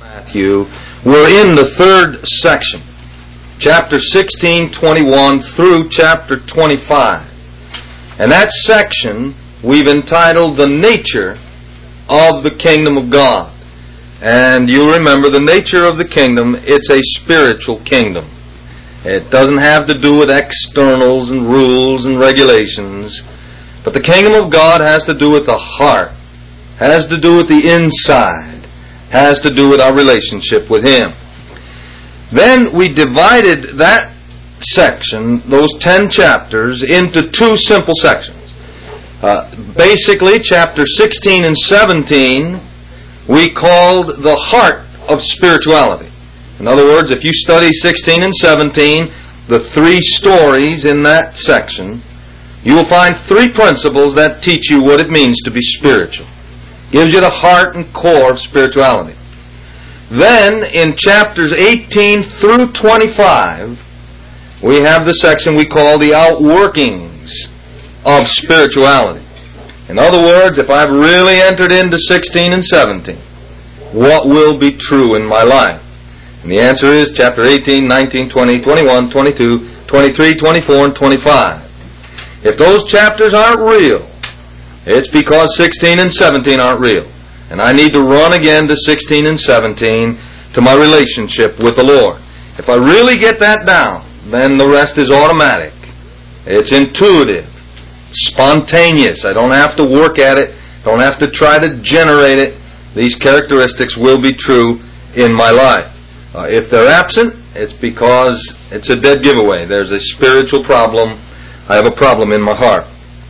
Matthew, we're in the third section, chapter 16, 21 through chapter 25. And that section we've entitled The Nature of the Kingdom of God. And you'll remember the nature of the kingdom, it's a spiritual kingdom. It doesn't have to do with externals and rules and regulations. But the kingdom of God has to do with the heart, has to do with the inside, has to do with our relationship with Him. Then we divided that section, those 10 chapters, into two simple sections. Basically, chapter 16 and 17 we called the heart of spirituality. In other words, if you study 16 and 17, the three stories in that section, you will find three principles that teach you what it means to be spiritual. Gives you the heart and core of spirituality. Then, in chapters 18 through 25, we have the section we call the outworkings of spirituality. In other words, if I've really entered into 16 and 17, what will be true in my life? And the answer is chapter 18, 19, 20, 21, 22, 23, 24, and 25. If those chapters aren't real, it's because 16 and 17 aren't real. And I need to run again to 16 and 17 to my relationship with the Lord. If I really get that down, then the rest is automatic. It's intuitive, spontaneous. I don't have to work at it, don't have to try to generate it. These characteristics will be true in my life. If they're absent, it's because it's a dead giveaway. There's a spiritual problem. I have a problem in my heart.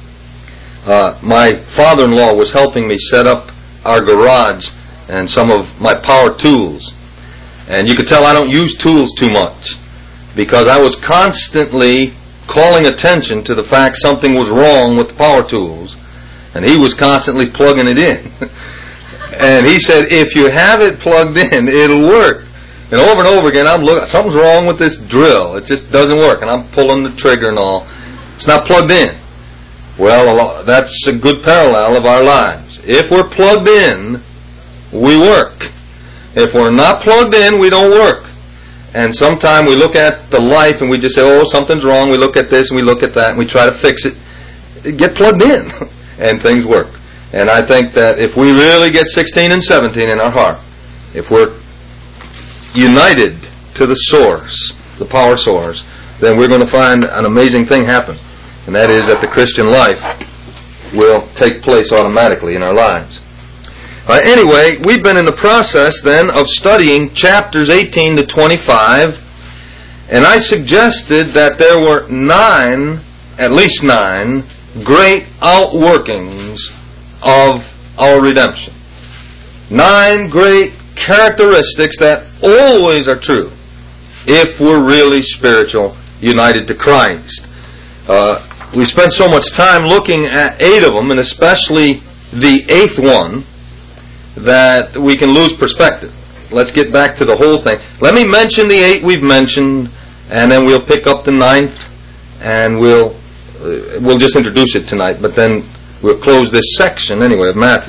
My father-in-law was helping me set up our garage and some of my power tools. And you could tell I don't use tools too much because I was constantly calling attention to the fact something was wrong with the power tools, and he was constantly plugging it in. And he said, if you have it plugged in, it'll work. And over again, I'm looking, something's wrong with this drill. It just doesn't work. And I'm pulling the trigger and all. It's not plugged in. Well, that's a good parallel of our lives. If we're plugged in, we work. If we're not plugged in, we don't work. And sometimes we look at the life and we just say, oh, something's wrong. We look at this and we look at that and we try to fix it. Get plugged in and things work. And I think that if we really get 16 and 17 in our heart, if we're united to the source, the power source, then we're going to find an amazing thing happen. And that is that the Christian life will take place automatically in our lives. Anyway, we've been in the process then of studying chapters 18 to 25, and I suggested that there were at least nine, great outworkings of our redemption. 9 great characteristics that always are true if we're really spiritual, united to Christ. We spent so much time looking at 8 of them, and especially the 8th one, that we can lose perspective. Let's get back to the whole thing. Let me mention the 8 we've mentioned, and then we'll pick up the 9th, and we'll just introduce it tonight, but then we'll close this section anyway of Matthew.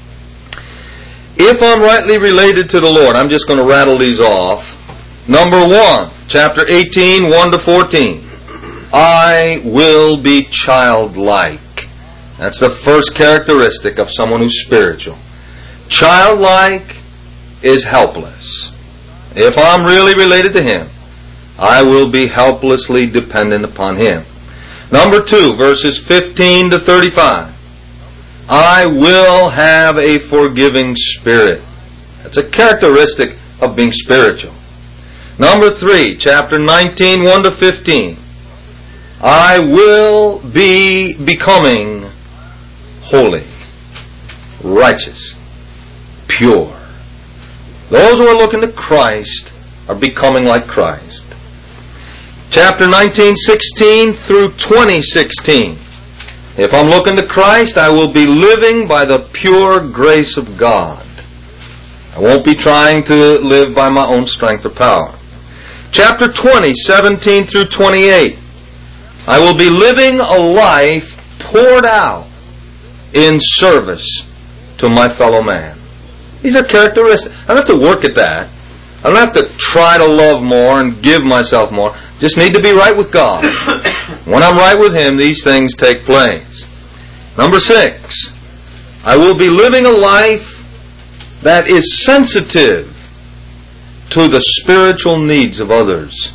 If I'm rightly related to the Lord, I'm just going to rattle these off. Number 1, chapter 18, 1 to 14. I will be childlike. That's the first characteristic of someone who's spiritual. Childlike is helpless. If I'm really related to Him, I will be helplessly dependent upon Him. Number 2, verses 15 to 35. I will have a forgiving spirit. That's a characteristic of being spiritual. Number 3, chapter 19, 1 to 15. I will be becoming holy, righteous, pure. Those who are looking to Christ are becoming like Christ. Chapter 19, 16 through 20:16. If I'm looking to Christ, I will be living by the pure grace of God. I won't be trying to live by my own strength or power. Chapter 20, 17 through 28. I will be living a life poured out in service to my fellow man. These are characteristics. I don't have to work at that. I don't have to try to love more and give myself more. Just need to be right with God. When I'm right with Him, these things take place. Number 6, I will be living a life that is sensitive to the spiritual needs of others.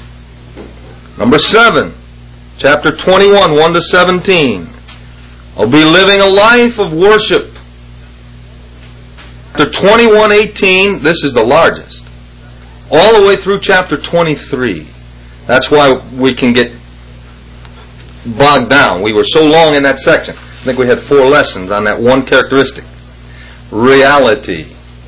Number 7, chapter 21, 1 to 17. I'll be living a life of worship. Chapter 21, 18, this is the largest. All the way through chapter 23. That's why we can get bogged down. We were so long in that section. I think we had 4 lessons on that one characteristic. Reality.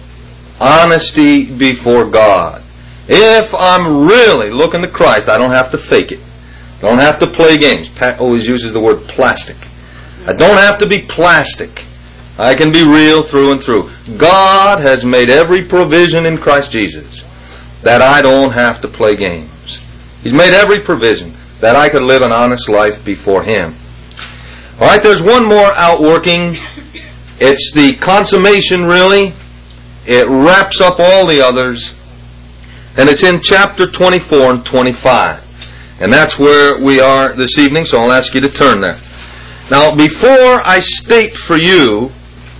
Honesty before God. If I'm really looking to Christ, I don't have to fake it. I don't have to play games. Pat always uses the word plastic. I don't have to be plastic. I can be real through and through. God has made every provision in Christ Jesus that I don't have to play games. He's made every provision that I could live an honest life before Him. All right, there's one more outworking. It's the consummation, really. It wraps up all the others. And it's in chapter 24 and 25. And that's where we are this evening, so I'll ask you to turn there. Now, before I state for you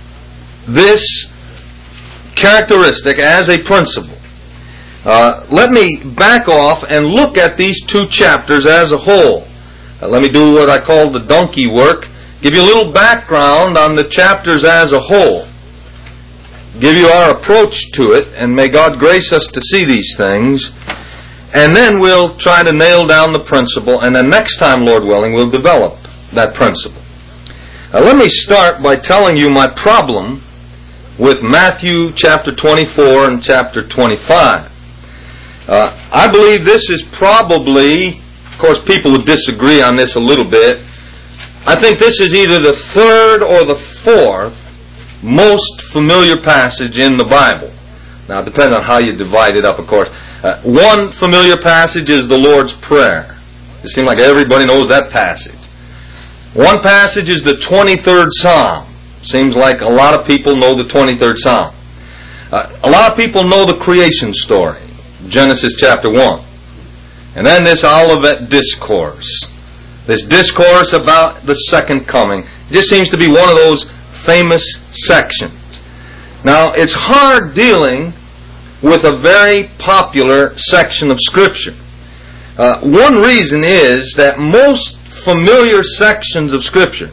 this characteristic as a principle, let me back off and look at these 2 chapters as a whole. Let me do what I call the donkey work. Give you a little background on the chapters as a whole. Give you our approach to it, and may God grace us to see these things. And then we'll try to nail down the principle, and then next time, Lord willing, we'll develop that principle. Let me start by telling you my problem with Matthew chapter 24 and chapter 25. I believe this is probably, of course people would disagree on this a little bit, I think this is either the 3rd or the 4th most familiar passage in the Bible. Now it depends on how you divide it up, of course. One familiar passage is the Lord's Prayer. It seems like everybody knows that passage. One passage is the 23rd Psalm. Seems like a lot of people know the 23rd Psalm. A lot of people know the creation story, Genesis chapter 1. And then this Olivet Discourse. This discourse about the second coming. It just seems to be one of those famous sections. Now, it's hard dealing with a very popular section of Scripture. One reason is that most familiar sections of Scripture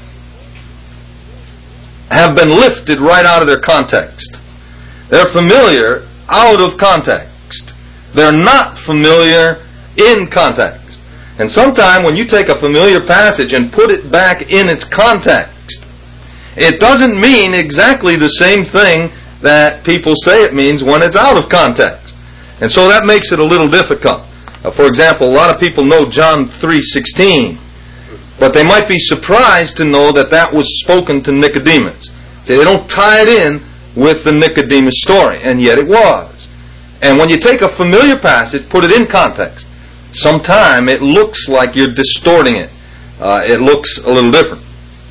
have been lifted right out of their context. They're familiar out of context. They're not familiar in context. And sometimes when you take a familiar passage and put it back in its context, it doesn't mean exactly the same thing that people say it means when it's out of context. And so that makes it a little difficult. For example, a lot of people know John 3:16, but they might be surprised to know that that was spoken to Nicodemus. See, they don't tie it in with the Nicodemus story, and yet it was. And when you take a familiar passage, put it in context, sometimes it looks like you're distorting it. It looks a little different.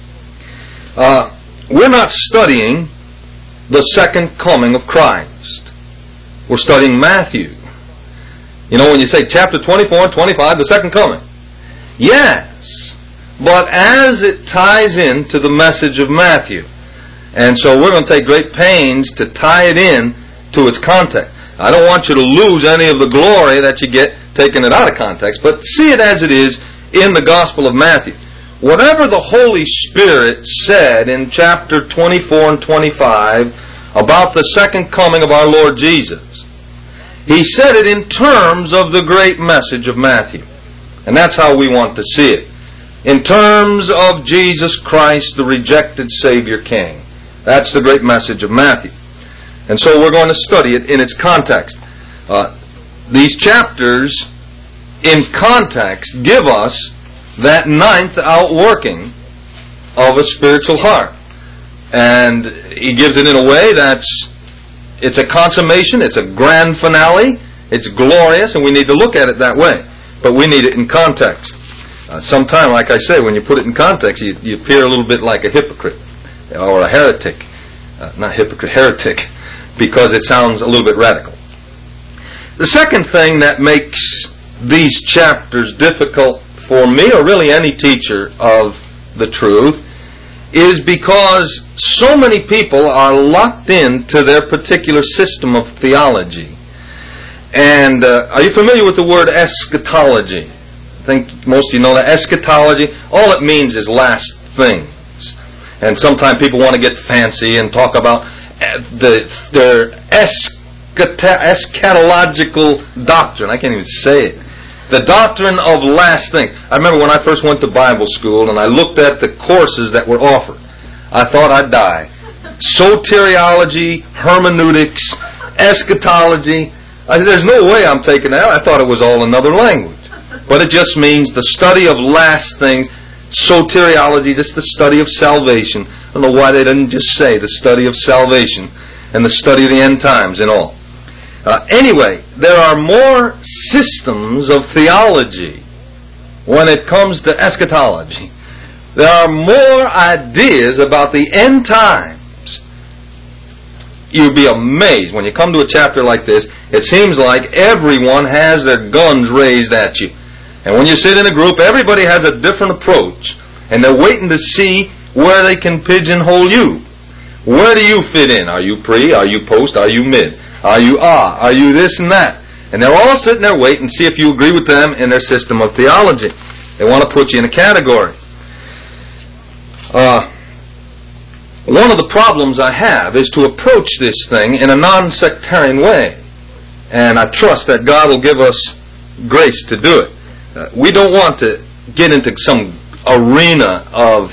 We're not studying the second coming of Christ. We're studying Matthew. You know, when you say chapter 24 and 25, the second coming. Yes, but as it ties into the message of Matthew. And so we're going to take great pains to tie it in to its context. I don't want you to lose any of the glory that you get taking it out of context, but see it as it is in the Gospel of Matthew. Whatever the Holy Spirit said in chapter 24 and 25 about the second coming of our Lord Jesus, He said it in terms of the great message of Matthew. And that's how we want to see it. In terms of Jesus Christ, the rejected Savior King. That's the great message of Matthew. And so we're going to study it in its context. These chapters, in context, give us that 9th outworking of a spiritual heart. And He gives it in a way it's a consummation, it's a grand finale, it's glorious, and we need to look at it that way. But we need it in context. Sometimes, like I say, when you put it in context, you appear a little bit like a hypocrite or a heretic. Not hypocrite, heretic. because it sounds a little bit radical. The second thing that makes these chapters difficult for me, or really any teacher of the truth, is because so many people are locked into their particular system of theology. And are you familiar with the word eschatology? I think most of you know that. Eschatology, all it means is last things. And sometimes people want to get fancy and talk about their eschatological doctrine. I can't even say it. The doctrine of last things. I remember when I first went to Bible school and I looked at the courses that were offered. I thought I'd die. Soteriology, hermeneutics, eschatology. I said, there's no way I'm taking that. I thought it was all another language. But it just means the study of last things. Soteriology, just the study of salvation. I don't know why they didn't just say the study of salvation and the study of the end times and all. Anyway, there are more systems of theology when it comes to eschatology. There are more ideas about the end times. You'd be amazed when you come to a chapter like this. It seems like everyone has their guns raised at you. And when you sit in a group, everybody has a different approach. And they're waiting to see where they can pigeonhole you. Where do you fit in? Are you pre? Are you post? Are you mid? Are you Are you this and that? And they're all sitting there waiting to see if you agree with them in their system of theology. They want to put you in a category. One of the problems I have is to approach this thing in a non-sectarian way. And I trust that God will give us grace to do it. We don't want to get into some arena of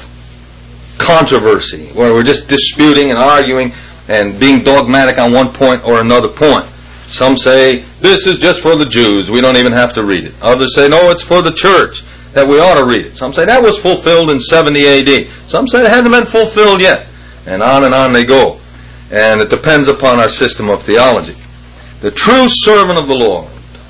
controversy where we're just disputing and arguing and being dogmatic on one point or another point. Some say, this is just for the Jews, we don't even have to read it. Others say, no, it's for the church, that we ought to read it. Some say, that was fulfilled in 70 A.D. Some say it hasn't been fulfilled yet. And on they go. And it depends upon our system of theology. The true servant of the Lord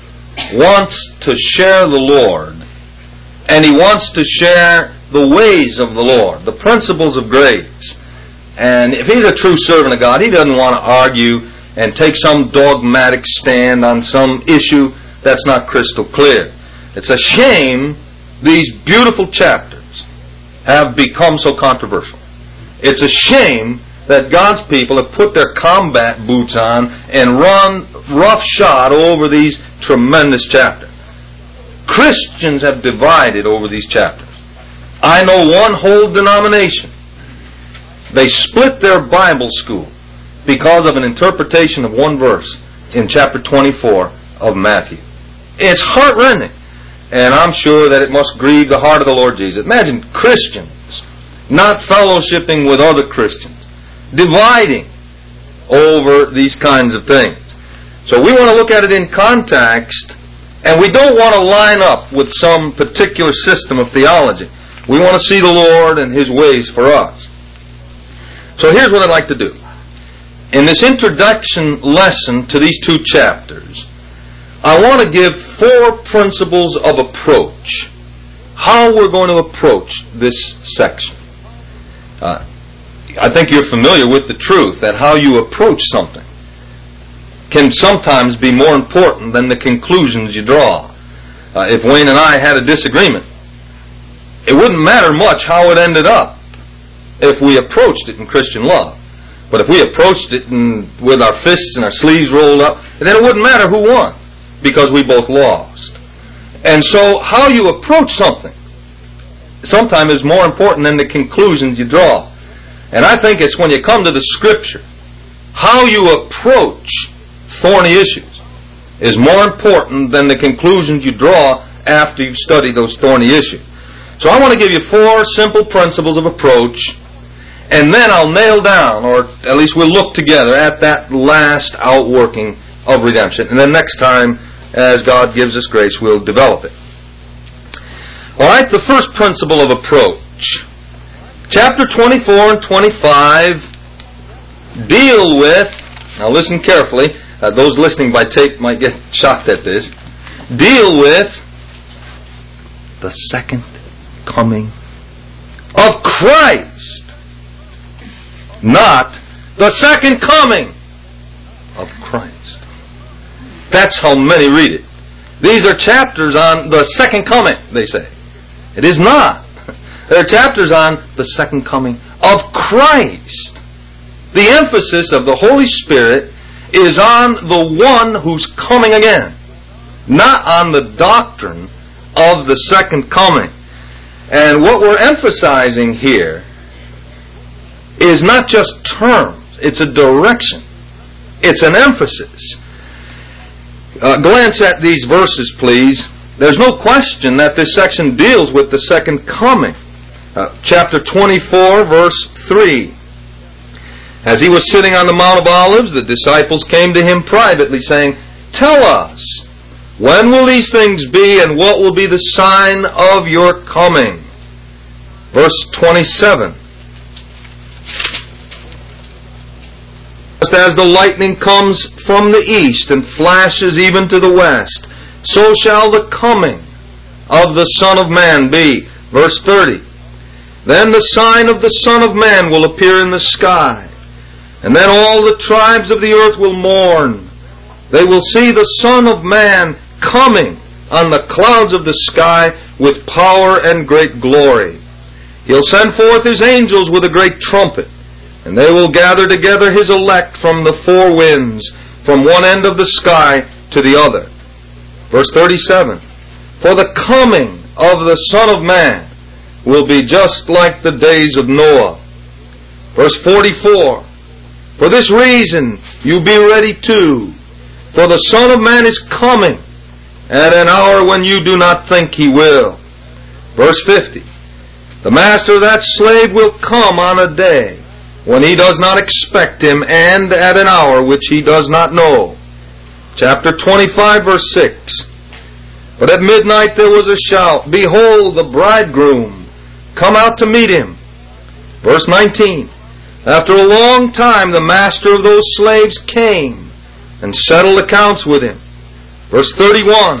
wants to share the Lord, and he wants to share the ways of the Lord, the principles of grace. And if he's a true servant of God, he doesn't want to argue and take some dogmatic stand on some issue that's not crystal clear. It's a shame these beautiful chapters have become so controversial. It's a shame that God's people have put their combat boots on and run roughshod over these tremendous chapters. Christians have divided over these chapters. I know one whole denomination. They split their Bible school because of an interpretation of one verse in chapter 24 of Matthew. It's heart-rending. And I'm sure that it must grieve the heart of the Lord Jesus. Imagine Christians not fellowshipping with other Christians, dividing over these kinds of things. So we want to look at it in context, and we don't want to line up with some particular system of theology. We want to see the Lord and His ways for us. So here's what I'd like to do. In this introduction lesson to these two chapters, I want to give 4 principles of approach. How we're going to approach this section. I think you're familiar with the truth that how you approach something can sometimes be more important than the conclusions you draw. If Wayne and I had a disagreement, it wouldn't matter much how it ended up if we approached it in Christian love. But if we approached it with our fists and our sleeves rolled up, then it wouldn't matter who won, because we both lost. And so how you approach something sometimes is more important than the conclusions you draw. And I think it's when you come to the Scripture, how you approach thorny issues is more important than the conclusions you draw after you've studied those thorny issues. So I want to give you 4 simple principles of approach, and then I'll nail down, or at least we'll look together at that last outworking of redemption. And then next time, as God gives us grace, we'll develop it. Alright, the first principle of approach. Chapter 24 and 25 deal with, now listen carefully, those listening by tape might get shocked at this, deal with the second coming of Christ. Not the second coming That's how many read it. These are chapters on the second coming, they say. It is not. There are chapters on the second coming of Christ. The emphasis of the Holy Spirit is on the one who's coming again, not on the doctrine of the second coming. And what we're emphasizing here is not just terms, it's a direction. It's an emphasis. Glance at these verses, please. There's no question that this section deals with the second coming. Chapter 24, verse 3. As he was sitting on the Mount of Olives, the disciples came to him privately, saying, "Tell us, when will these things be, and what will be the sign of your coming?" Verse 27. Just as the lightning comes from the east and flashes even to the west, so shall the coming of the Son of Man be. Verse 30. Then the sign of the Son of Man will appear in the sky, and then all the tribes of the earth will mourn. They will see the Son of Man coming on the clouds of the sky with power and great glory. He'll send forth His angels with a great trumpet, and they will gather together His elect from the four winds, from one end of the sky to the other. Verse 37. For the coming of the Son of Man will be just like the days of Noah. Verse 44. For this reason you be ready too, for the Son of Man is coming at an hour when you do not think He will. Verse 50. The master of that slave will come on a day when he does not expect him, and at an hour which he does not know. Chapter 25, verse 6. But at midnight there was a shout, Behold, the bridegroom, come out to meet him. Verse 19. After a long time the master of those slaves came and settled accounts with him. Verse 31.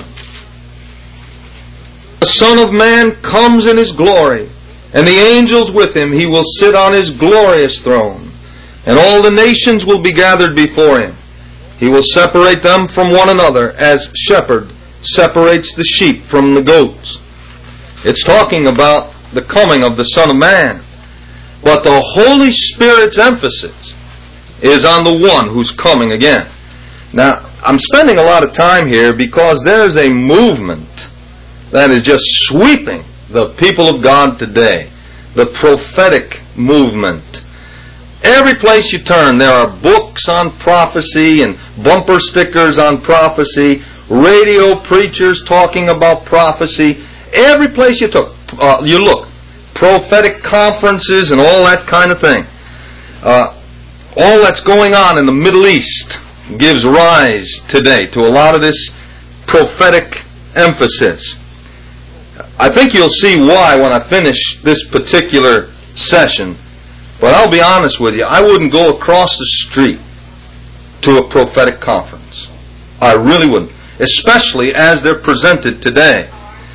The Son of Man comes in His glory, and the angels with Him. He will sit on His glorious throne, and all the nations will be gathered before Him. He will separate them from one another, as shepherd separates the sheep from the goats. It's talking about the coming of the Son of Man. But the Holy Spirit's emphasis is on the one who's coming again. Now, I'm spending a lot of time here because there's a movement that is just sweeping the people of God today. The prophetic movement. Every place you turn, there are books on prophecy and bumper stickers on prophecy, radio preachers talking about prophecy. Every place you look, prophetic conferences and all that kind of thing. All that's going on in the Middle East gives rise today to a lot of this prophetic emphasis. I think you'll see why when I finish this particular session. But I'll be honest with you, I wouldn't go across the street to a prophetic conference. I really wouldn't. Especially as they're presented today.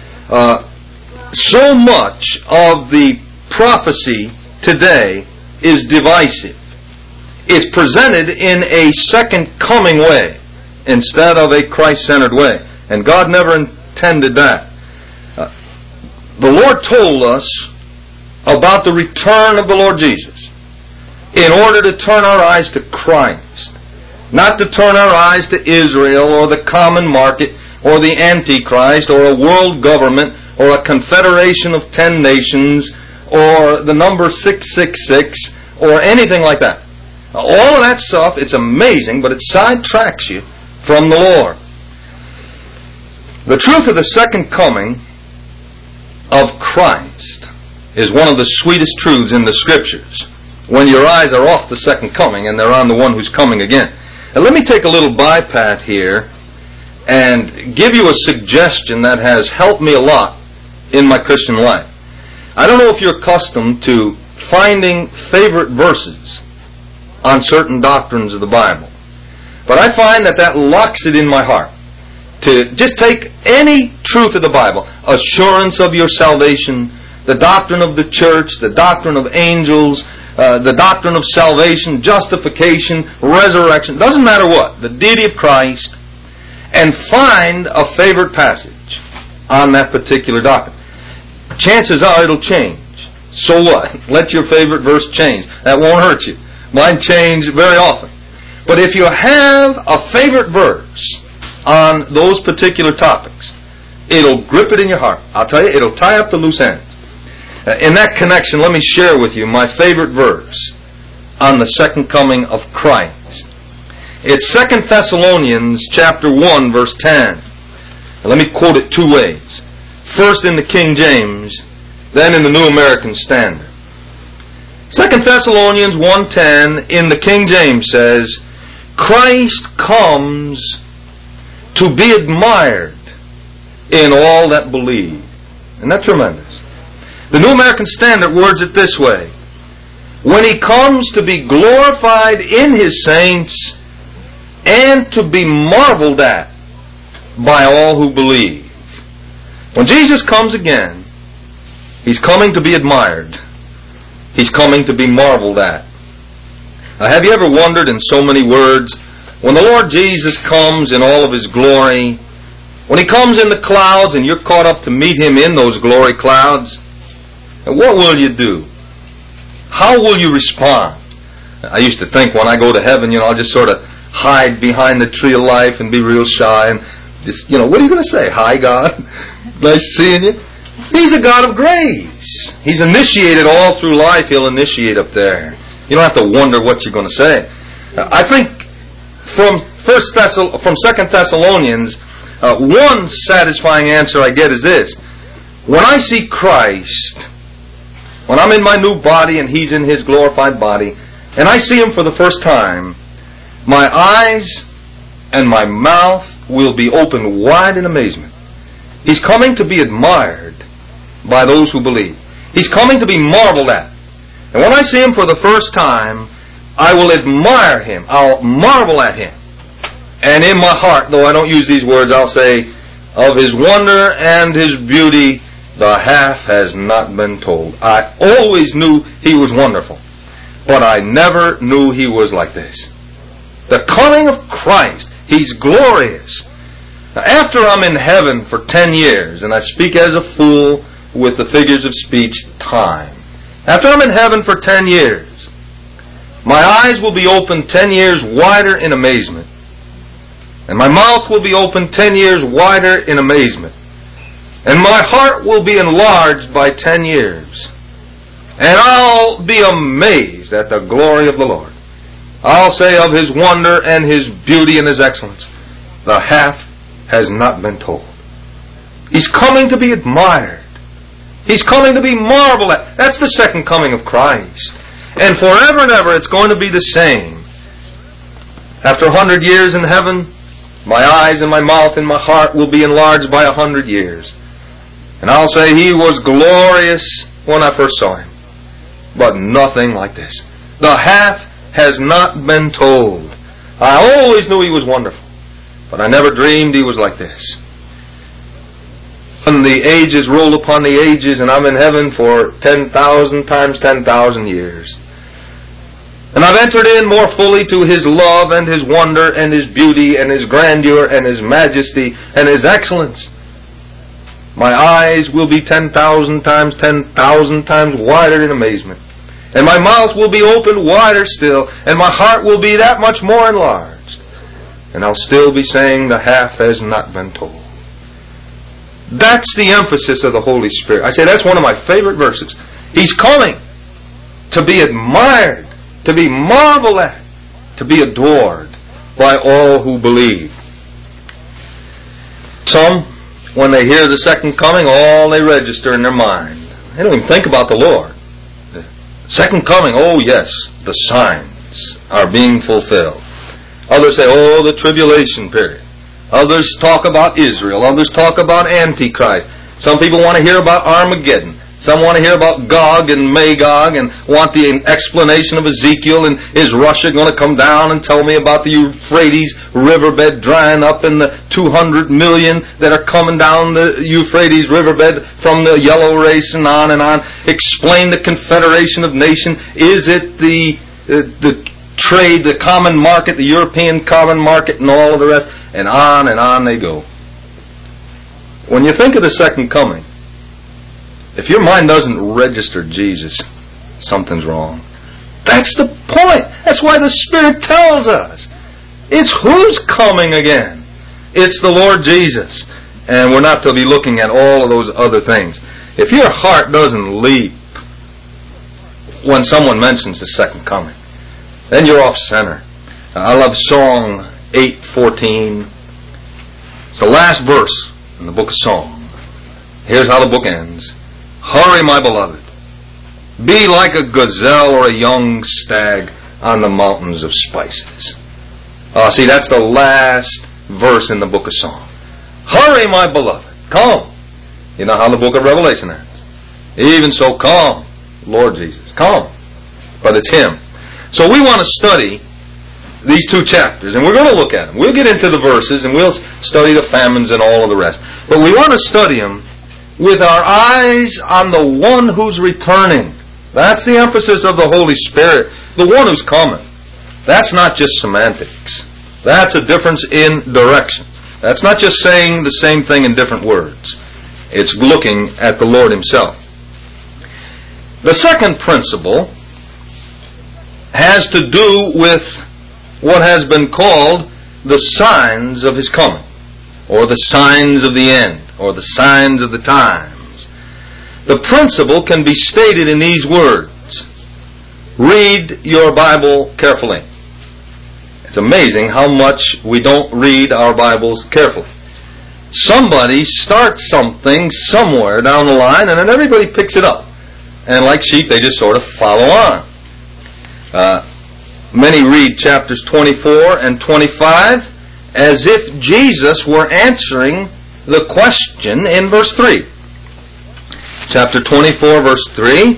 So much of the prophecy today is divisive. It's presented in a second coming way instead of a Christ-centered way. And God never intended that. The Lord told us about the return of the Lord Jesus in order to turn our eyes to Christ. Not to turn our eyes to Israel or the common market or the Antichrist or a world government or a confederation of 10 nations or the number 666 or anything like that. All of that stuff, it's amazing, but it sidetracks you from the Lord. The truth of the second coming of Christ is one of the sweetest truths in the Scriptures. When your eyes are off the second coming and they're on the one who's coming again. And let me take a little bypath here and give you a suggestion that has helped me a lot in my Christian life. I don't know if you're accustomed to finding favorite verses on certain doctrines of the Bible, but I find that locks it in my heart to just take any truth of the Bible, assurance of your salvation, the doctrine of the church, the doctrine of angels, the doctrine of salvation, justification, resurrection, doesn't matter what, the deity of Christ, and find a favorite passage on that particular document. Chances are it'll change. So what? Let your favorite verse change. That won't hurt you. Mine change very often. But if you have a favorite verse on those particular topics, it'll grip it in your heart. I'll tell you, it'll tie up the loose ends. In that connection, let me share with you my favorite verse on the second coming of Christ. It's 2 Thessalonians chapter 1, verse 10. Let me quote it two ways. First in the King James, then in the New American Standard. 2 Thessalonians 1:10 in the King James says, Christ comes to be admired in all that believe. Isn't that tremendous? The New American Standard words it this way. When He comes to be glorified in His saints and to be marveled at by all who believe. When Jesus comes again, He's coming to be admired. He's coming to be marveled at. Now, have you ever wondered in so many words, when the Lord Jesus comes in all of His glory, when He comes in the clouds and you're caught up to meet Him in those glory clouds, what will you do? How will you respond? I used to think when I go to heaven, I'll just sort of hide behind the tree of life and be real shy and just, what are you going to say? Hi, God. Nice seeing you. He's a God of grace. He's initiated all through life. He'll initiate up there. You don't have to wonder what you're going to say. I think from 2 Thessalonians, one satisfying answer I get is this. When I see Christ, when I'm in my new body and He's in His glorified body, and I see Him for the first time, my eyes and my mouth will be opened wide in amazement. He's coming to be admired by those who believe. He's coming to be marveled at. And when I see Him for the first time, I will admire Him. I'll marvel at Him. And in my heart, though I don't use these words, I'll say, of His wonder and His beauty, the half has not been told. I always knew He was wonderful, but I never knew He was like this. The coming of Christ, He's glorious. Now, after I'm in heaven for 10 years, and I speak as a fool with the figures of speech, time. After I'm in heaven for 10 years, my eyes will be opened 10 years wider in amazement. And my mouth will be opened 10 years wider in amazement. And my heart will be enlarged by 10 years. And I'll be amazed at the glory of the Lord. I'll say of His wonder and His beauty and His excellence, the half has not been told. He's coming to be admired. He's coming to be marveled at. That's the second coming of Christ. And forever and ever it's going to be the same. After 100 years in heaven, my eyes and my mouth and my heart will be enlarged by 100 years. And I'll say He was glorious when I first saw Him. But nothing like this. The half has not been told. I always knew He was wonderful, but I never dreamed He was like this. And the ages roll upon the ages, and I'm in heaven for 10,000 times 10,000 years. And I've entered in more fully to His love and His wonder and His beauty and His grandeur and His majesty and His excellence. My eyes will be 10,000 times 10,000 times wider in amazement. And my mouth will be opened wider still, and my heart will be that much more enlarged. And I'll still be saying the half has not been told. That's the emphasis of the Holy Spirit. I say that's one of my favorite verses. He's coming to be admired, to be marveled at, to be adored by all who believe. Some, when they hear the second coming, all they register in their mind. They don't even think about the Lord. The second coming, oh yes, the signs are being fulfilled. Others say, oh, the tribulation period. Others talk about Israel. Others talk about Antichrist. Some people want to hear about Armageddon. Some want to hear about Gog and Magog and want the explanation of Ezekiel, and is Russia going to come down and tell me about the Euphrates riverbed drying up and the 200 million that are coming down the Euphrates riverbed from the yellow race and on and on. Explain the Confederation of Nations. Is it the trade, the common market, the European common market and all of the rest? and on they go. When you think of the second coming, if your mind doesn't register Jesus, something's wrong. That's the point. That's why the Spirit tells us. It's who's coming again. It's the Lord Jesus. And we're not to be looking at all of those other things. If your heart doesn't leap when someone mentions the second coming, then you're off center. I love Song 8:14. It's the last verse in the book of Song. Here's how the book ends. Hurry, my beloved. Be like a gazelle or a young stag on the mountains of spices. See, that's the last verse in the book of Song. Hurry, my beloved. Come. You know how the book of Revelation ends. Even so, come, Lord Jesus. Come. But it's Him. So we want to study these two chapters, and we're going to look at them. We'll get into the verses, and we'll study the famines and all of the rest. But we want to study them with our eyes on the one who's returning. That's the emphasis of the Holy Spirit, the one who's coming. That's not just semantics. That's a difference in direction. That's not just saying the same thing in different words. It's looking at the Lord Himself. The second principle has to do with what has been called the signs of His coming, or the signs of the end, or the signs of the times. The principle can be stated in these words. Read your Bible carefully. It's amazing how much we don't read our Bibles carefully. Somebody starts something somewhere down the line, and then everybody picks it up. And like sheep, they just sort of follow on. Many read chapters 24 and 25 as if Jesus were answering the question in verse 3. Chapter 24, verse 3.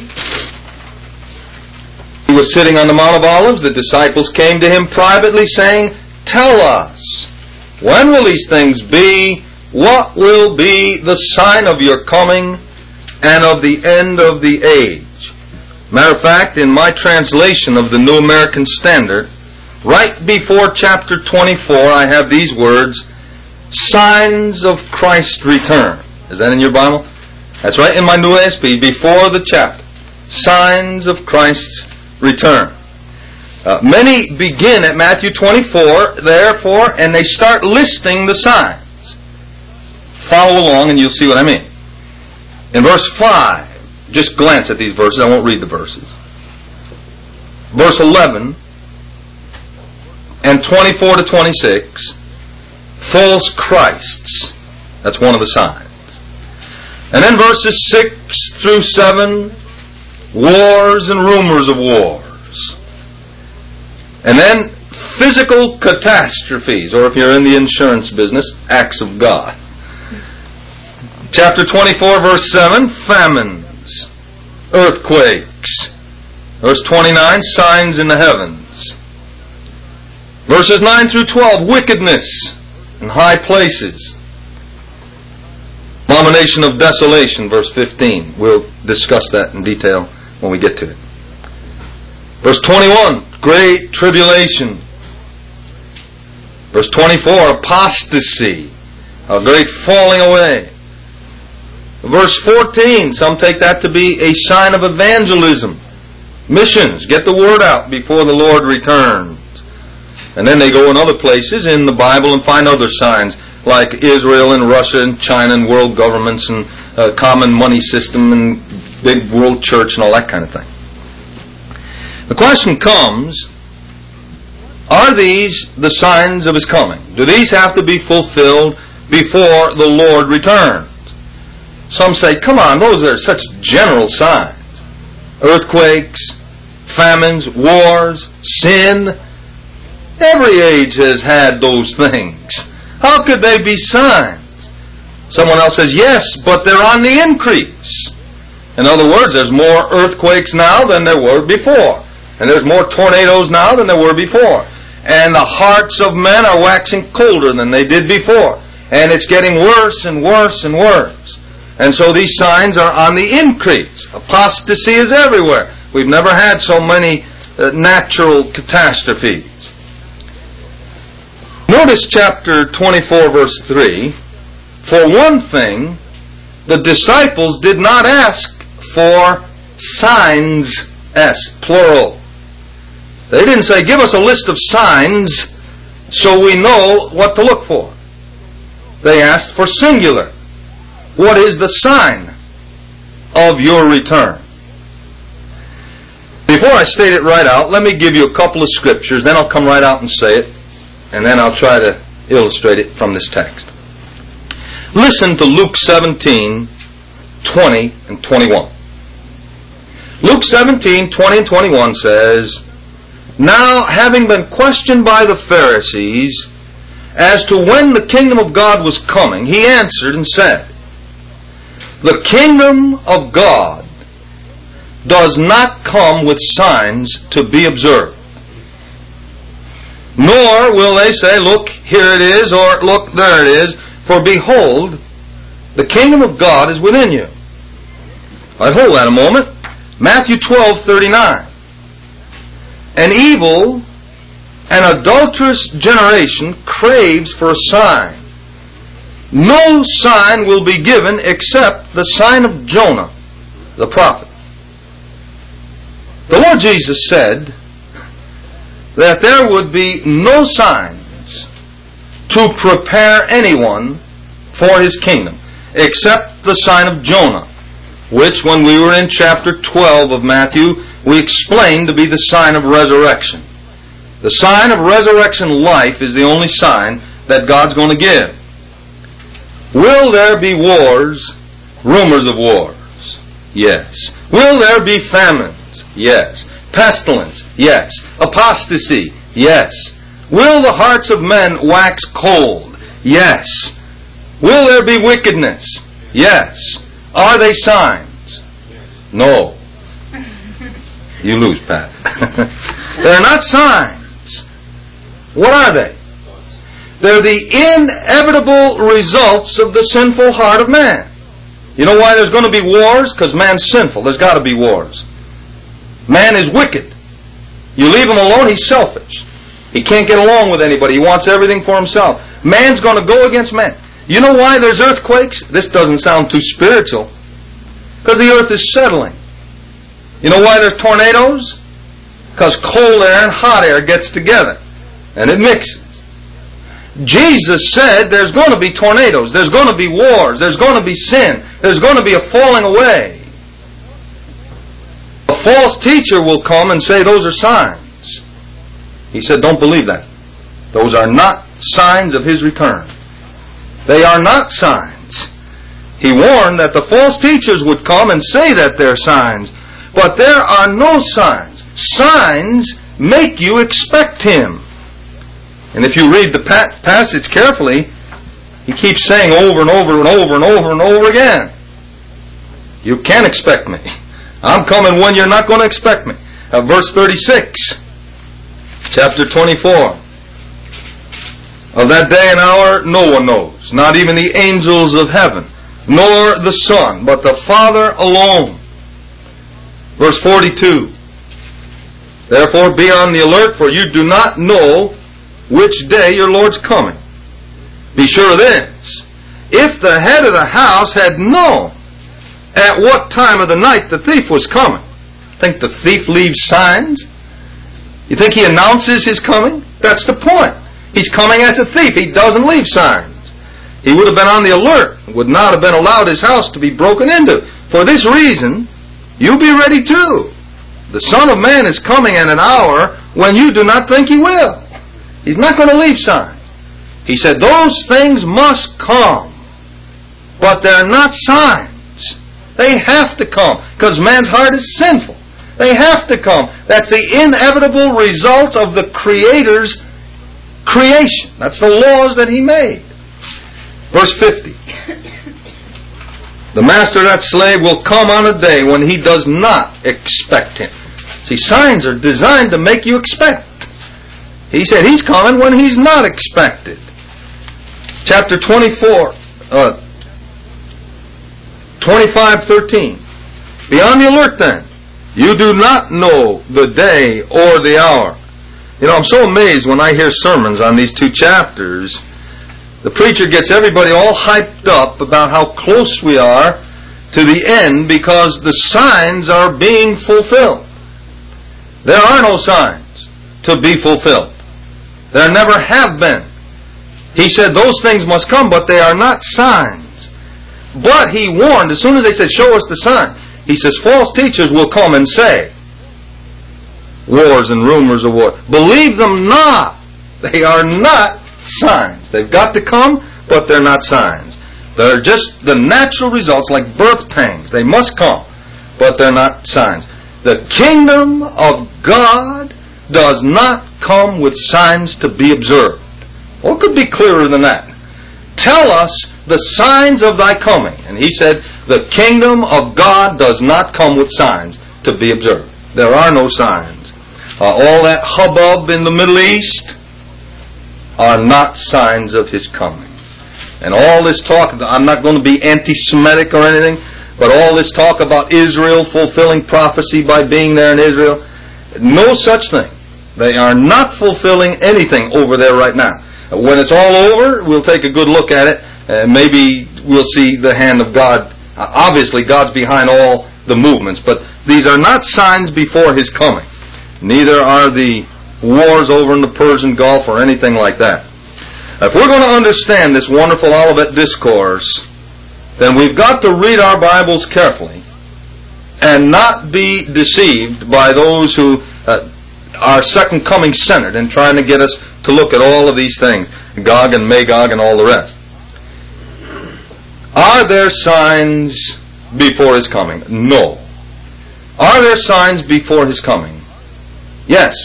He was sitting on the Mount of Olives. The disciples came to Him privately, saying, Tell us, when will these things be? What will be the sign of your coming and of the end of the age? Matter of fact, in my translation of the New American Standard, right before chapter 24, I have these words, signs of Christ's return. Is that in your Bible? That's right in my New ASP, before the chapter. Signs of Christ's return. Many begin at Matthew 24, therefore, and they start listing the signs. Follow along and you'll see what I mean. In verse 5, just glance at these verses, I won't read the verses. Verse 11 and 24 to 26, false Christs. That's one of the signs. And then verses 6 through 7, wars and rumors of wars. And then physical catastrophes, or if you're in the insurance business, acts of God. Chapter 24, verse 7, famines, earthquakes. Verse 29, signs in the heavens. Verses 9 through 12, wickedness in high places. Abomination of desolation, verse 15. We'll discuss that in detail when we get to it. Verse 21, great tribulation. Verse 24, apostasy, a great falling away. Verse 14, some take that to be a sign of evangelism. Missions, get the word out before the Lord returns. And then they go in other places in the Bible and find other signs, like Israel and Russia and China and world governments and common money system and big world church and all that kind of thing. The question comes, are these the signs of His coming? Do these have to be fulfilled before the Lord returns? Some say, come on, those are such general signs. Earthquakes, famines, wars, sin. Every age has had those things. How could they be signs? Someone else says, yes, but they're on the increase. In other words, there's more earthquakes now than there were before. And there's more tornadoes now than there were before. And the hearts of men are waxing colder than they did before. And it's getting worse and worse and worse. And so these signs are on the increase. Apostasy is everywhere. We've never had so many natural catastrophes. Notice chapter 24, verse 3. For one thing, the disciples did not ask for signs, S, plural. They didn't say, give us a list of signs so we know what to look for. They asked for singular. What is the sign of your return? Before I state it right out, let me give you a couple of scriptures, then I'll come right out and say it, and then I'll try to illustrate it from this text. Listen to Luke 17, 20 and 21. Luke 17, 20 and 21 says, Now, having been questioned by the Pharisees as to when the kingdom of God was coming, he answered and said, The kingdom of God does not come with signs to be observed. Nor will they say, Look, here it is, or look, there it is. For behold, the kingdom of God is within you. All right, hold that a moment. Matthew 12:39. An evil and adulterous generation craves for a sign. No sign will be given except the sign of Jonah, the prophet. The Lord Jesus said that there would be no signs to prepare anyone for His kingdom except the sign of Jonah, which when we were in chapter 12 of Matthew, we explained to be the sign of resurrection. The sign of resurrection life is the only sign that God's going to give. Will there be wars? Rumors of wars? Yes. Will there be famines? Yes. Pestilence? Yes. Apostasy? Yes. Will the hearts of men wax cold? Yes. Will there be wickedness? Yes. Are they signs? No. You lose, Pat. They're not signs. What are they? They're the inevitable results of the sinful heart of man. You know why there's going to be wars? Because man's sinful. There's got to be wars. Man is wicked. You leave him alone, he's selfish. He can't get along with anybody. He wants everything for himself. Man's going to go against man. You know why there's earthquakes? This doesn't sound too spiritual. Because the earth is settling. You know why there's tornadoes? Because cold air and hot air gets together. And it mixes. Jesus said there's going to be tornadoes. There's going to be wars. There's going to be sin. There's going to be a falling away. A false teacher will come and say those are signs. He said, don't believe that. Those are not signs of His return. They are not signs. He warned that the false teachers would come and say that they're signs. But there are no signs. Signs make you expect Him. And if you read the passage carefully, He keeps saying over and over and over and over and over again, you can't expect me. I'm coming when you're not going to expect me. Verse 36, chapter 24. Of that day and hour no one knows, not even the angels of heaven, nor the Son, but the Father alone. Verse 42. Therefore be on the alert, for you do not know which day your Lord's coming. Be sure of this. If the head of the house had known at what time of the night the thief was coming, think the thief leaves signs? You think he announces his coming? That's the point. He's coming as a thief. He doesn't leave signs. He would have been on the alert, would not have been allowed his house to be broken into. For this reason, you be ready too. The Son of Man is coming at an hour when you do not think He will. He's not going to leave signs. He said those things must come, but they're not signs. They have to come, because man's heart is sinful. They have to come. That's the inevitable result of the Creator's creation. That's the laws that He made. Verse 50. The master of that slave will come on a day when he does not expect him. See, signs are designed to make you expect. He said He's coming when He's not expected. Chapter 24, 25:13. Be on the alert then. You do not know the day or the hour. You know, I'm so amazed when I hear sermons on these two chapters. The preacher gets everybody all hyped up about how close we are to the end because the signs are being fulfilled. There are no signs to be fulfilled. There never have been. He said those things must come, but they are not signs. But he warned, as soon as they said, show us the sign, he says, false teachers will come and say, wars and rumors of war. Believe them not. They are not signs. They've got to come, but they're not signs. They're just the natural results, like birth pangs. They must come, but they're not signs. The kingdom of God does not come with signs to be observed. What could be clearer than that? Tell us the signs of thy coming. And he said, the kingdom of God does not come with signs to be observed. There are no signs. All that hubbub in the Middle East are not signs of his coming. And all this talk, I'm not going to be anti-Semitic or anything, but all this talk about Israel fulfilling prophecy by being there in Israel, no such thing. They are not fulfilling anything over there right now. When it's all over, we'll take a good look at it, and maybe we'll see the hand of God. Obviously, God's behind all the movements, but these are not signs before his coming. Neither are the wars over in the Persian Gulf or anything like that. If we're going to understand this wonderful Olivet Discourse, then we've got to read our Bibles carefully and not be deceived by those who are second coming centered and trying to get us to look at all of these things, Gog and Magog and all the rest. Are there signs before his coming? No. Are there signs before his coming? Yes.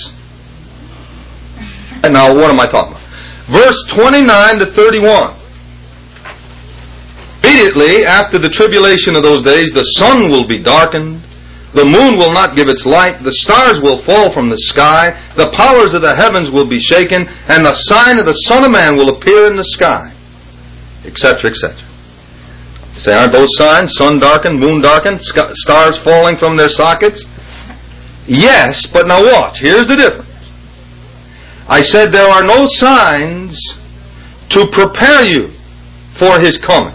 And now what am I talking about? Verse 29 to 31. Immediately after the tribulation of those days, the sun will be darkened, the moon will not give its light, the stars will fall from the sky, the powers of the heavens will be shaken, and the sign of the Son of Man will appear in the sky, etc., etc. You say, aren't those signs? Sun darkened, moon darkened, stars falling from their sockets? Yes, but now watch. Here's the difference. I said there are no signs to prepare you for his coming.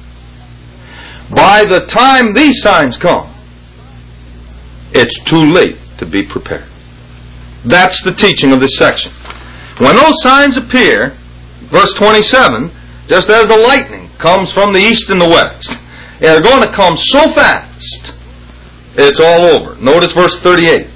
By the time these signs come, it's too late to be prepared. That's the teaching of this section. When those signs appear, verse 27, just as the lightning comes from the east and the west, they're going to come so fast, it's all over. Notice verse 38.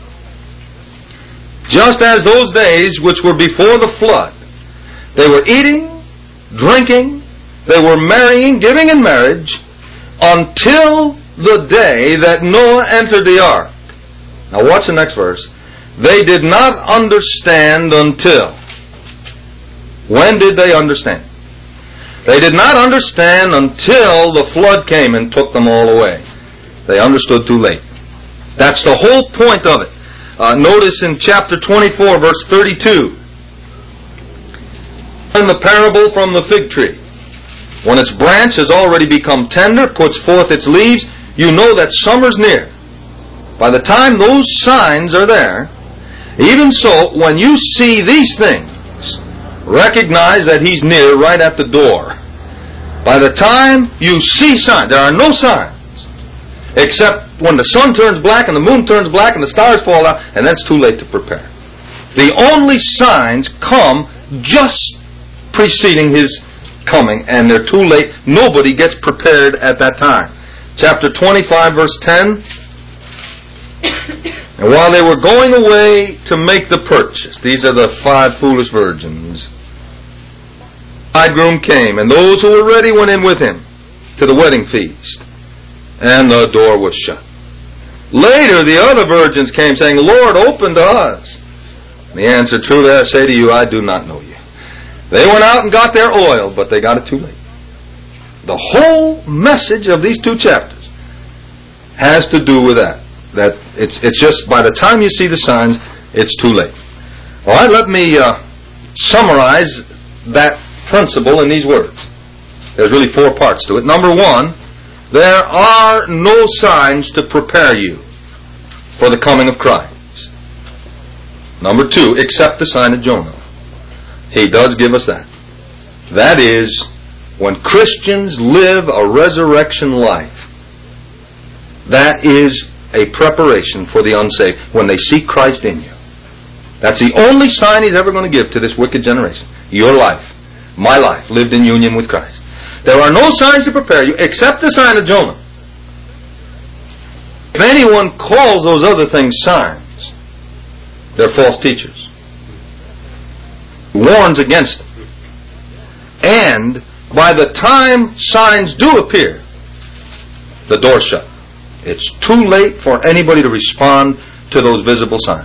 Just as those days which were before the flood, they were eating, drinking, they were marrying, giving in marriage, until the day that Noah entered the ark. Now watch the next verse. They did not understand until. When did they understand? They did not understand until the flood came and took them all away. They understood too late. That's the whole point of it. Notice in chapter 24, verse 32. In the parable from the fig tree. When its branch has already become tender, puts forth its leaves, you know that summer's near. By the time those signs are there, even so, when you see these things, recognize that he's near, right at the door. By the time you see signs, there are no signs, except when the sun turns black and the moon turns black and the stars fall out, and that's too late to prepare. The only signs come just preceding his coming, and they're too late. Nobody gets prepared at that time. Chapter 25, verse 10. And while they were going away to make the purchase, these are the 5 foolish virgins, the bridegroom came, and those who were ready went in with him to the wedding feast, and the door was shut. Later the other virgins came, saying, Lord, open to us. And he answered, truly I say to you, I do not know you. They went out and got their oil, but they got it too late. The whole message of these 2 chapters has to do with that. That it's just by the time you see the signs, it's too late. All right, let me summarize that principle in these words. There's really 4 parts to it. Number 1, there are no signs to prepare you for the coming of Christ. Number 2, except the sign of Jonah. He does give us that. That is, when Christians live a resurrection life, that is a preparation for the unsaved when they see Christ in you. That's the only sign He's ever going to give to this wicked generation. Your life, my life, lived in union with Christ. There are no signs to prepare you except the sign of Jonah. If anyone calls those other things signs, they're false teachers. He warns against them. And by the time signs do appear, the door's shut. It's too late for anybody to respond to those visible signs.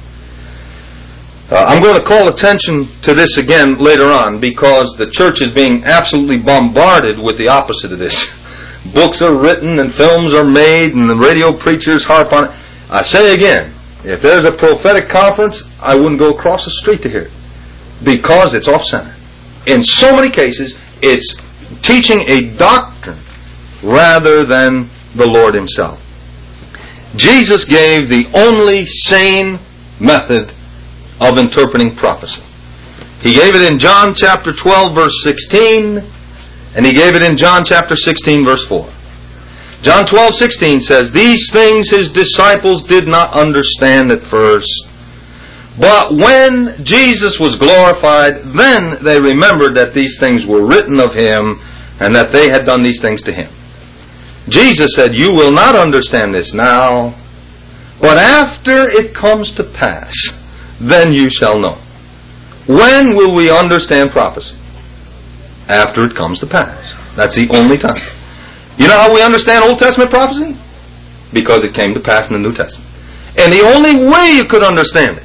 I'm going to call attention to this again later on because the church is being absolutely bombarded with the opposite of this. Books are written and films are made and the radio preachers harp on it. I say again, if there's a prophetic conference, I wouldn't go across the street to hear it because it's off-center. In so many cases, it's teaching a doctrine rather than the Lord Himself. Jesus gave the only sane method of interpreting prophecy. He gave it in John chapter 12 verse 16, and He gave it in John chapter 16 verse 4. John 12:16 says, "These things His disciples did not understand at first, but when Jesus was glorified, then they remembered that these things were written of Him, and that they had done these things to Him." Jesus said, "You will not understand this now, but after it comes to pass, then you shall know." When will we understand prophecy? After it comes to pass. That's the only time. You know how we understand Old Testament prophecy? Because it came to pass in the New Testament. And the only way you could understand it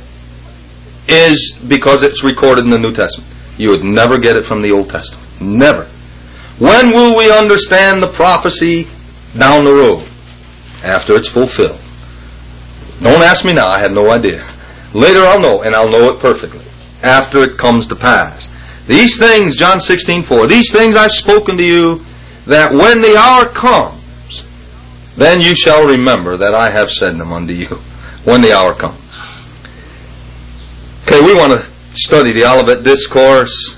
is because it's recorded in the New Testament. You would never get it from the Old Testament. Never. When will we understand the prophecy down the road? After it's fulfilled. Don't ask me now, I have no idea. Later I'll know, and I'll know it perfectly. After it comes to pass. These things, John 16:4, these things I've spoken to you, that when the hour comes, then you shall remember that I have said them unto you. When the hour comes. Okay, we want to study the Olivet Discourse,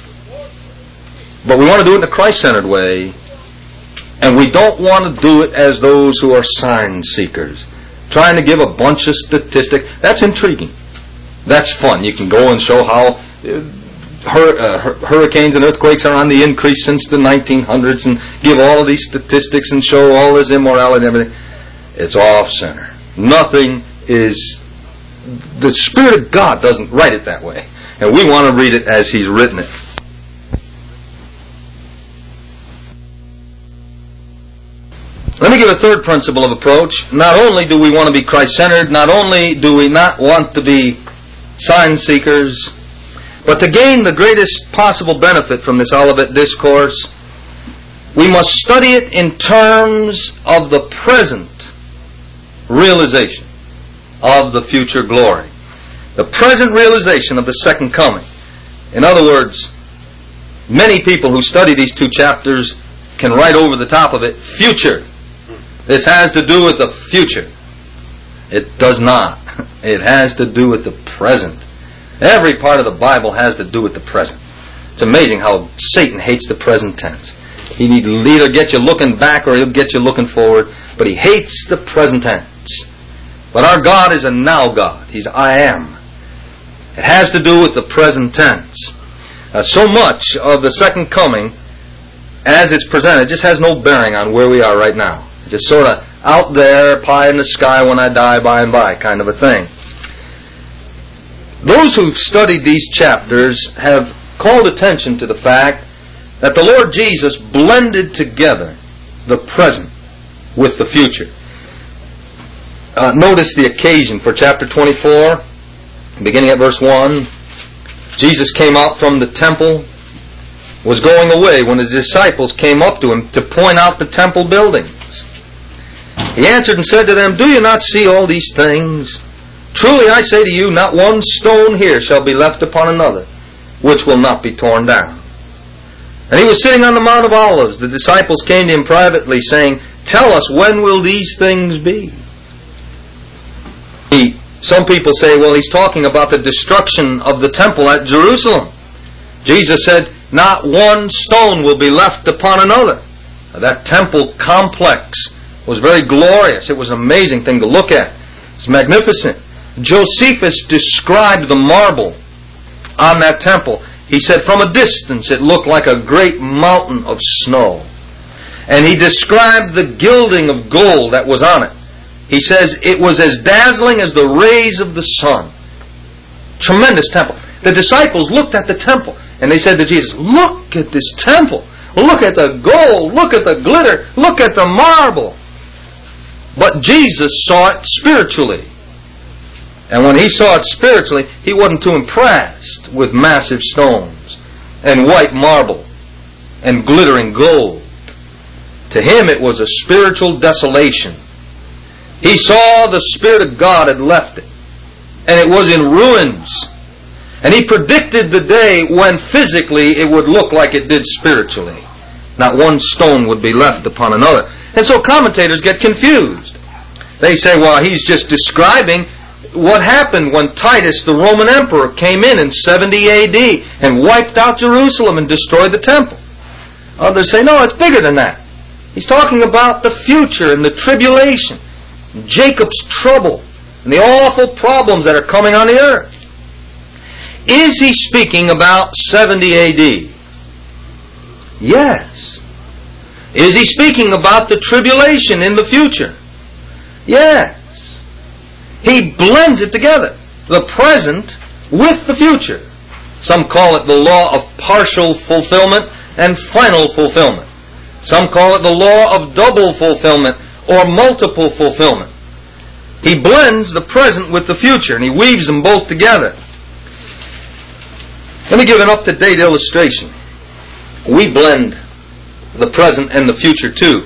but we want to do it in a Christ-centered way, and we don't want to do it as those who are sign seekers, trying to give a bunch of statistics. That's intriguing. That's fun. You can go and show how hurricanes and earthquakes are on the increase since the 1900s and give all of these statistics and show all this immorality and everything. It's off-center. Nothing is... The Spirit of God doesn't write it that way. And we want to read it as He's written it. Let me give a third principle of approach. Not only do we want to be Christ-centered, not only do we not want to be sign seekers, but to gain the greatest possible benefit from this Olivet Discourse, we must study it in terms of the present realization of the future glory. The present realization of the second coming. In other words, many people who study these two chapters can write over the top of it, future. This has to do with the future. It does not. It has to do with the present. Every part of the Bible has to do with the present. It's amazing how Satan hates the present tense. He'll either get you looking back or he'll get you looking forward, but he hates the present tense. But our God is a now God. He's I am. It has to do with the present tense. So much of the second coming, as it's presented, just has no bearing on where we are right now. It's just sort of out there, pie in the sky when I die by and by kind of a thing. Those who've studied these chapters have called attention to the fact that the Lord Jesus blended together the present with the future. Notice the occasion for chapter 24, beginning at verse 1. Jesus came out from the temple, was going away when His disciples came up to Him to point out the temple buildings. He answered and said to them, "Do you not see all these things? Truly I say to you, not one stone here shall be left upon another, which will not be torn down." And He was sitting on the Mount of Olives. The disciples came to Him privately, saying, "Tell us, when will these things be?" He Some people say, well, he's talking about the destruction of the temple at Jerusalem. Jesus said, not one stone will be left upon another. That temple complex was very glorious. It was an amazing thing to look at. It's magnificent. Josephus described the marble on that temple. He said from a distance it looked like a great mountain of snow. And he described the gilding of gold that was on it. He says it was as dazzling as the rays of the sun. Tremendous temple. The disciples looked at the temple and they said to Jesus, look at this temple. Look at the gold. Look at the glitter. Look at the marble. But Jesus saw it spiritually. And when he saw it spiritually, he wasn't too impressed with massive stones and white marble and glittering gold. To him it was a spiritual desolation. He saw the Spirit of God had left it, and it was in ruins. And he predicted the day when physically it would look like it did spiritually. Not one stone would be left upon another. And so commentators get confused. They say, well, he's just describing what happened when Titus, the Roman emperor, came in 70 A.D. and wiped out Jerusalem and destroyed the temple. Others say, no, it's bigger than that. He's talking about the future and the tribulation, Jacob's trouble, and the awful problems that are coming on the earth. Is he speaking about 70 A.D.? Yes. Is he speaking about the tribulation in the future? Yes. He blends it together, the present with the future. Some call it the law of partial fulfillment and final fulfillment. Some call it the law of double fulfillment or multiple fulfillment. He blends the present with the future, and he weaves them both together. Let me give an up-to-date illustration. We blend the present and the future too.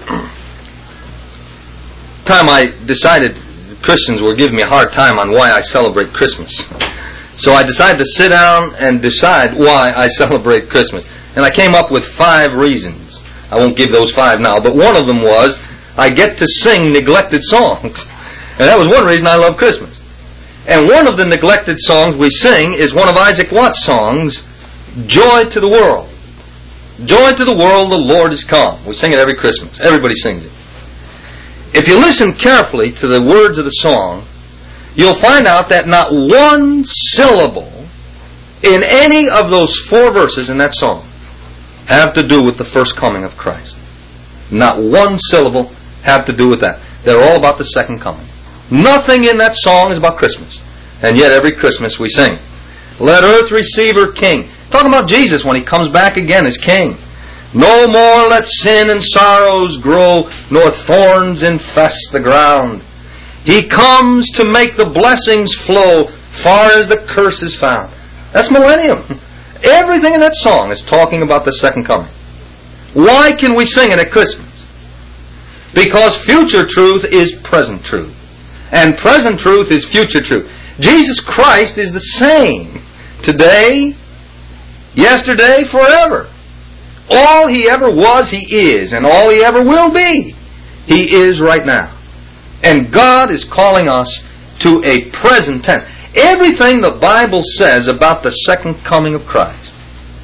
Time I decided Christians were giving me a hard time on why I celebrate Christmas. So I decided to sit down and decide why I celebrate Christmas. And I came up with 5 reasons. I won't give those 5 now, but one of them was I get to sing neglected songs. And that was one reason I love Christmas. And one of the neglected songs we sing is one of Isaac Watts' songs, Joy to the World. Joy to the world, the Lord is come. We sing it every Christmas. Everybody sings it. If you listen carefully to the words of the song, you'll find out that not one syllable in any of those 4 verses in that song have to do with the first coming of Christ. Not one syllable have to do with that. They're all about the second coming. Nothing in that song is about Christmas. And yet every Christmas we sing, let earth receive her King. Talking about Jesus when he comes back again as King. No more let sin and sorrows grow, nor thorns infest the ground. He comes to make the blessings flow, far as the curse is found. That's millennium. Everything in that song is talking about the second coming. Why can we sing it at Christmas? Because future truth is present truth. And present truth is future truth. Jesus Christ is the same today, yesterday, forever. All he ever was, he is. And all he ever will be, he is right now. And God is calling us to a present tense. Everything the Bible says about the second coming of Christ,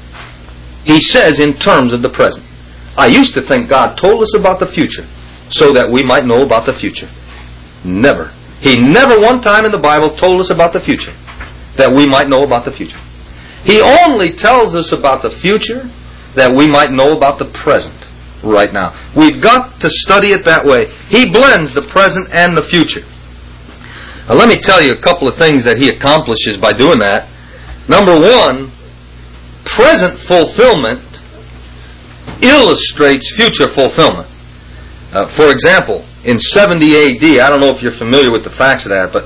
he says in terms of the present. I used to think God told us about the future so that we might know about the future. Never. He never one time in the Bible told us about the future that we might know about the future. He only tells us about the future that we might know about the present right now. We've got to study it that way. He blends the present and the future. Now, let me tell you a couple of things that he accomplishes by doing that. Number 1, present fulfillment illustrates future fulfillment. For example, in 70 A.D., I don't know if you're familiar with the facts of that, but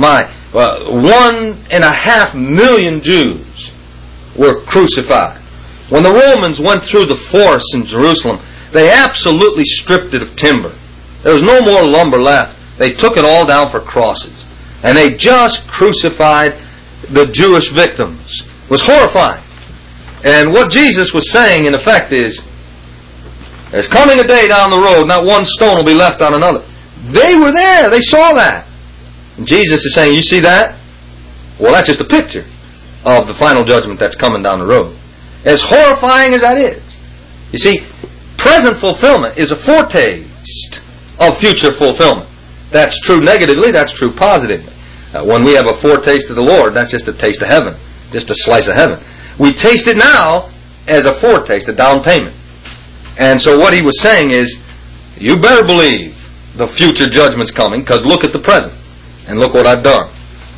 1.5 million Jews were crucified. When the Romans went through the forests in Jerusalem, they absolutely stripped it of timber. There was no more lumber left. They took it all down for crosses. And they just crucified the Jewish victims. It was horrifying. And what Jesus was saying, in effect, is, there's coming a day down the road, not one stone will be left on another. They were there. They saw that. And Jesus is saying, you see that? Well, that's just a picture of the final judgment that's coming down the road. As horrifying as that is. You see, present fulfillment is a foretaste of future fulfillment. That's true negatively, that's true positively. When we have a foretaste of the Lord, that's just a taste of heaven, just a slice of heaven. We taste it now as a foretaste, a down payment. And so what he was saying is, you better believe the future judgment's coming, because look at the present, and look what I've done.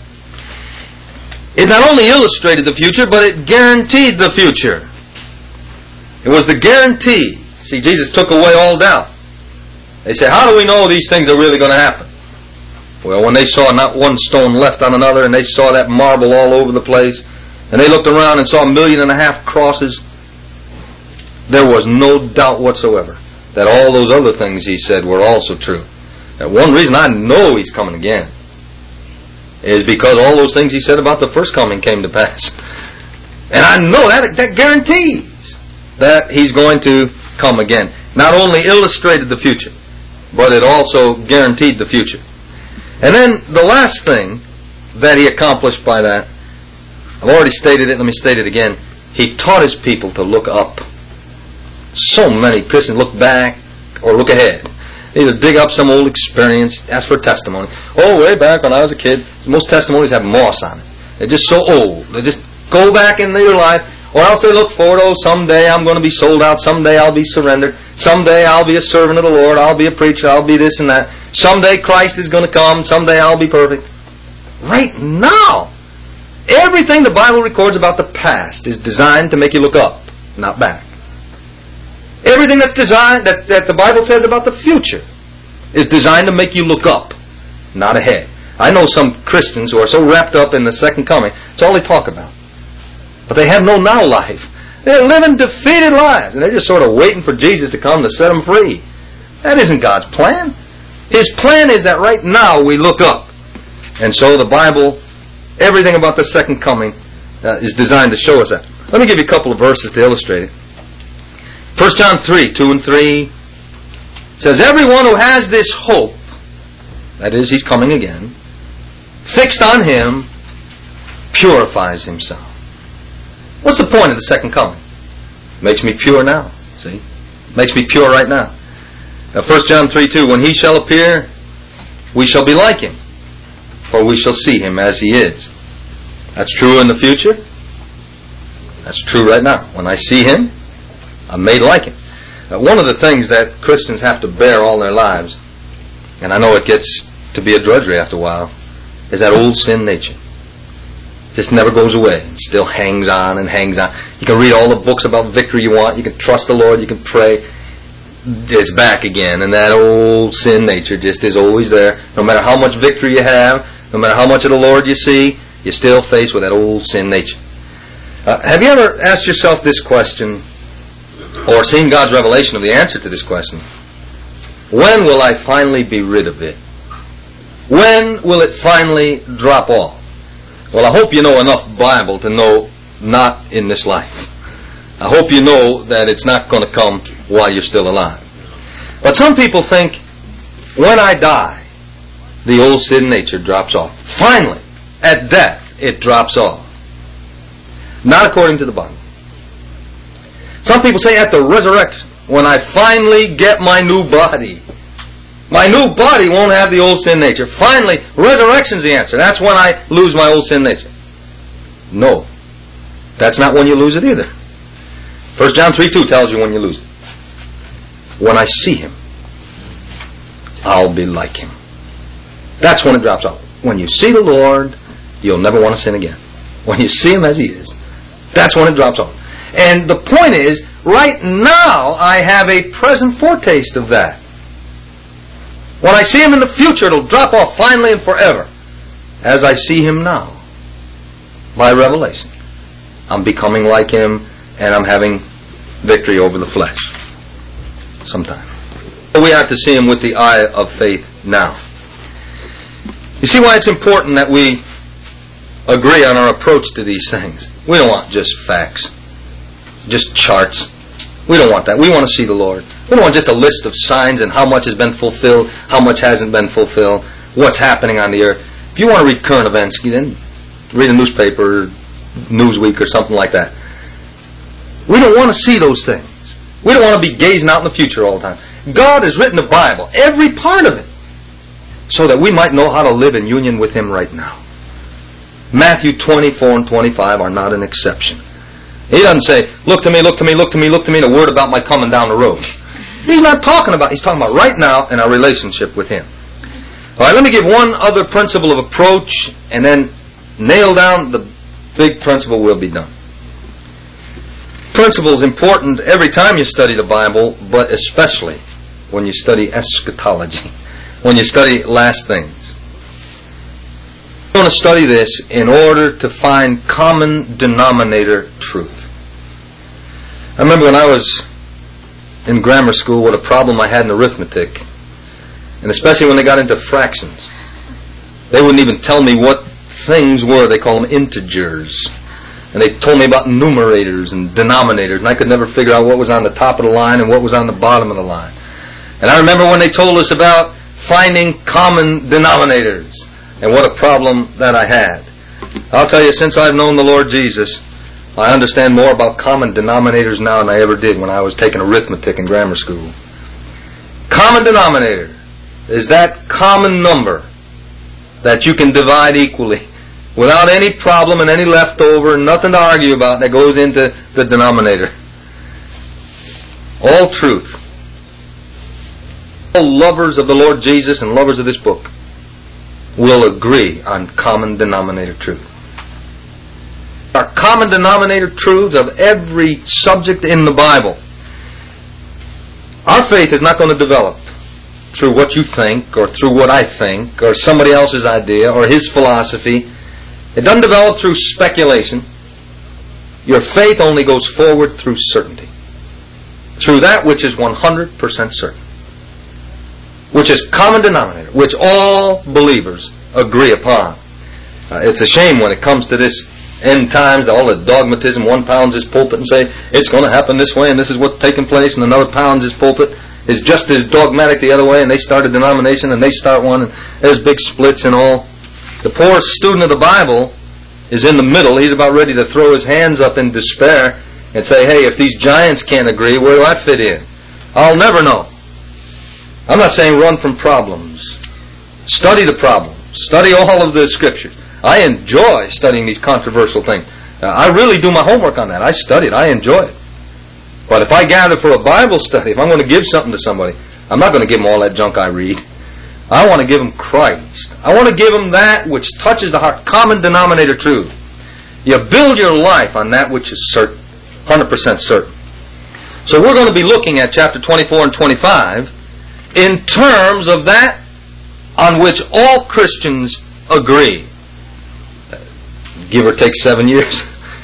It not only illustrated the future, but it guaranteed the future. It was the guarantee. See, Jesus took away all doubt. They say, how do we know these things are really going to happen? Well, when they saw not one stone left on another, and they saw that marble all over the place, and they looked around and saw 1.5 million crosses, there was no doubt whatsoever that all those other things he said were also true. That one reason I know he's coming again is because all those things he said about the first coming came to pass. And I know that guarantees that he's going to come again. Not only illustrated the future, but it also guaranteed the future. And then the last thing that he accomplished by that, I've already stated it, let me state it again. He taught his people to look up. So many Christians look back or look ahead. They either dig up some old experience, ask for a testimony. Oh, way back when I was a kid, most testimonies have moss on it. They're just so old. They just go back in their life. Or else they look forward, oh, someday I'm going to be sold out. Someday I'll be surrendered. Someday I'll be a servant of the Lord. I'll be a preacher. I'll be this and that. Someday Christ is going to come. Someday I'll be perfect. Right now, everything the Bible records about the past is designed to make you look up, not back. Everything that's designed, that the Bible says about the future is designed to make you look up, not ahead. I know some Christians who are so wrapped up in the second coming, it's all they talk about. But they have no now life. They're living defeated lives, and they're just sort of waiting for Jesus to come to set them free. That isn't God's plan. His plan is that right now we look up. And so the Bible, everything about the second coming is designed to show us that. Let me give you a couple of verses to illustrate it. 1 John 3, 2 and 3 says, everyone who has this hope, that is, he's coming again, fixed on him, purifies himself. What's the point of the second coming? Makes me pure now, see? Makes me pure right now. 1 John 3, 2, when he shall appear, we shall be like him, for we shall see him as he is. That's true in the future. That's true right now. When I see him, I'm made like him. One of the things that Christians have to bear all their lives, and I know it gets to be a drudgery after a while, is that old sin nature. It just never goes away. It still hangs on and hangs on. You can read all the books about victory you want. You can trust the Lord. You can pray. It's back again. And that old sin nature just is always there. No matter how much victory you have, no matter how much of the Lord you see, you're still faced with that old sin nature. Have you ever asked yourself this question, or seen God's revelation of the answer to this question? When will I finally be rid of it? When will it finally drop off? Well, I hope you know enough Bible to know not in this life. I hope you know that it's not going to come while you're still alive. But some people think, when I die, the old sin nature drops off. Finally, at death, it drops off. Not according to the Bible. Some people say at the resurrection, when I finally get my new body, my new body won't have the old sin nature. Finally, resurrection's the answer. That's when I lose my old sin nature. No. That's not when you lose it either. 1 John 3:2 tells you when you lose it. When I see him, I'll be like him. That's when it drops off. When you see the Lord, you'll never want to sin again. When you see him as he is, that's when it drops off. And the point is, right now I have a present foretaste of that. When I see him in the future, it'll drop off finally and forever. As I see him now, by revelation, I'm becoming like him, and I'm having victory over the flesh. Sometime. We have to see him with the eye of faith now. You see why it's important that we agree on our approach to these things. We don't want just facts, just charts. We don't want that. We want to see the Lord. We don't want just a list of signs and how much has been fulfilled, how much hasn't been fulfilled, what's happening on the earth. If you want to read current events, then read a newspaper, Newsweek or something like that. We don't want to see those things. We don't want to be gazing out in the future all the time. God has written the Bible, every part of it, so that we might know how to live in union with Him right now. Matthew 24 and 25 are not an exception. He doesn't say, look to me, look to me, look to me, look to me, the word about my coming down the road. He's talking about right now in our relationship with Him. All right, let me give one other principle of approach and then nail down the big principle. Will be done. Principle is important every time you study the Bible, but especially when you study eschatology, when you study last things. We're going to study this in order to find common denominator truth. I remember when I was in grammar school what a problem I had in arithmetic, and especially when they got into fractions. They wouldn't even tell me what things were. They call them integers. And they told me about numerators and denominators, and I could never figure out what was on the top of the line and what was on the bottom of the line. And I remember when they told us about finding common denominators, and what a problem that I had. I'll tell you, since I've known the Lord Jesus, I understand more about common denominators now than I ever did when I was taking arithmetic in grammar school. Common denominator is that common number that you can divide equally without any problem and any leftover and nothing to argue about that goes into the denominator. All truth. All lovers of the Lord Jesus and lovers of this book will agree on common denominator truth. Our common denominator truths of every subject in the Bible. Our faith is not going to develop through what you think or through what I think or somebody else's idea or his philosophy. It doesn't develop through speculation. Your faith only goes forward through certainty. Through that which is 100% certain. Which is common denominator, which all believers agree upon. It's a shame when it comes to this end times, all the dogmatism, one pounds his pulpit and say, it's going to happen this way and this is what's taking place, and another pounds his pulpit is just as dogmatic the other way, and they start a denomination and they start one, and there's big splits and all. The poor student of the Bible is in the middle. He's about ready to throw his hands up in despair and say, hey, if these giants can't agree, where do I fit in? I'll never know. I'm not saying run from problems. Study the problems. Study all of the Scriptures. I enjoy studying these controversial things. I really do my homework on that. I study it. I enjoy it. But if I gather for a Bible study, if I'm going to give something to somebody, I'm not going to give them all that junk I read. I want to give them Christ. I want to give them that which touches the heart, common denominator truth. You build your life on that which is certain, 100% certain. So we're going to be looking at chapter 24 and 25 in terms of that on which all Christians agree. Give or take 7 years.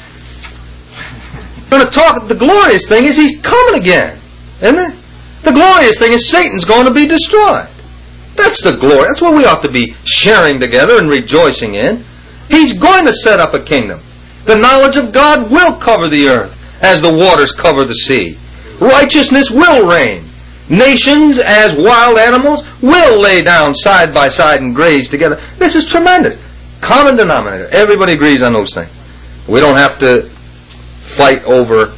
We're going to talk, the glorious thing is He's coming again. Isn't it? The glorious thing is Satan's going to be destroyed. That's the glory. That's what we ought to be sharing together and rejoicing in. He's going to set up a kingdom. The knowledge of God will cover the earth as the waters cover the sea. Righteousness will reign. Nations, as wild animals, will lay down side by side and graze together. This is tremendous. Common denominator. Everybody agrees on those things. We don't have to fight over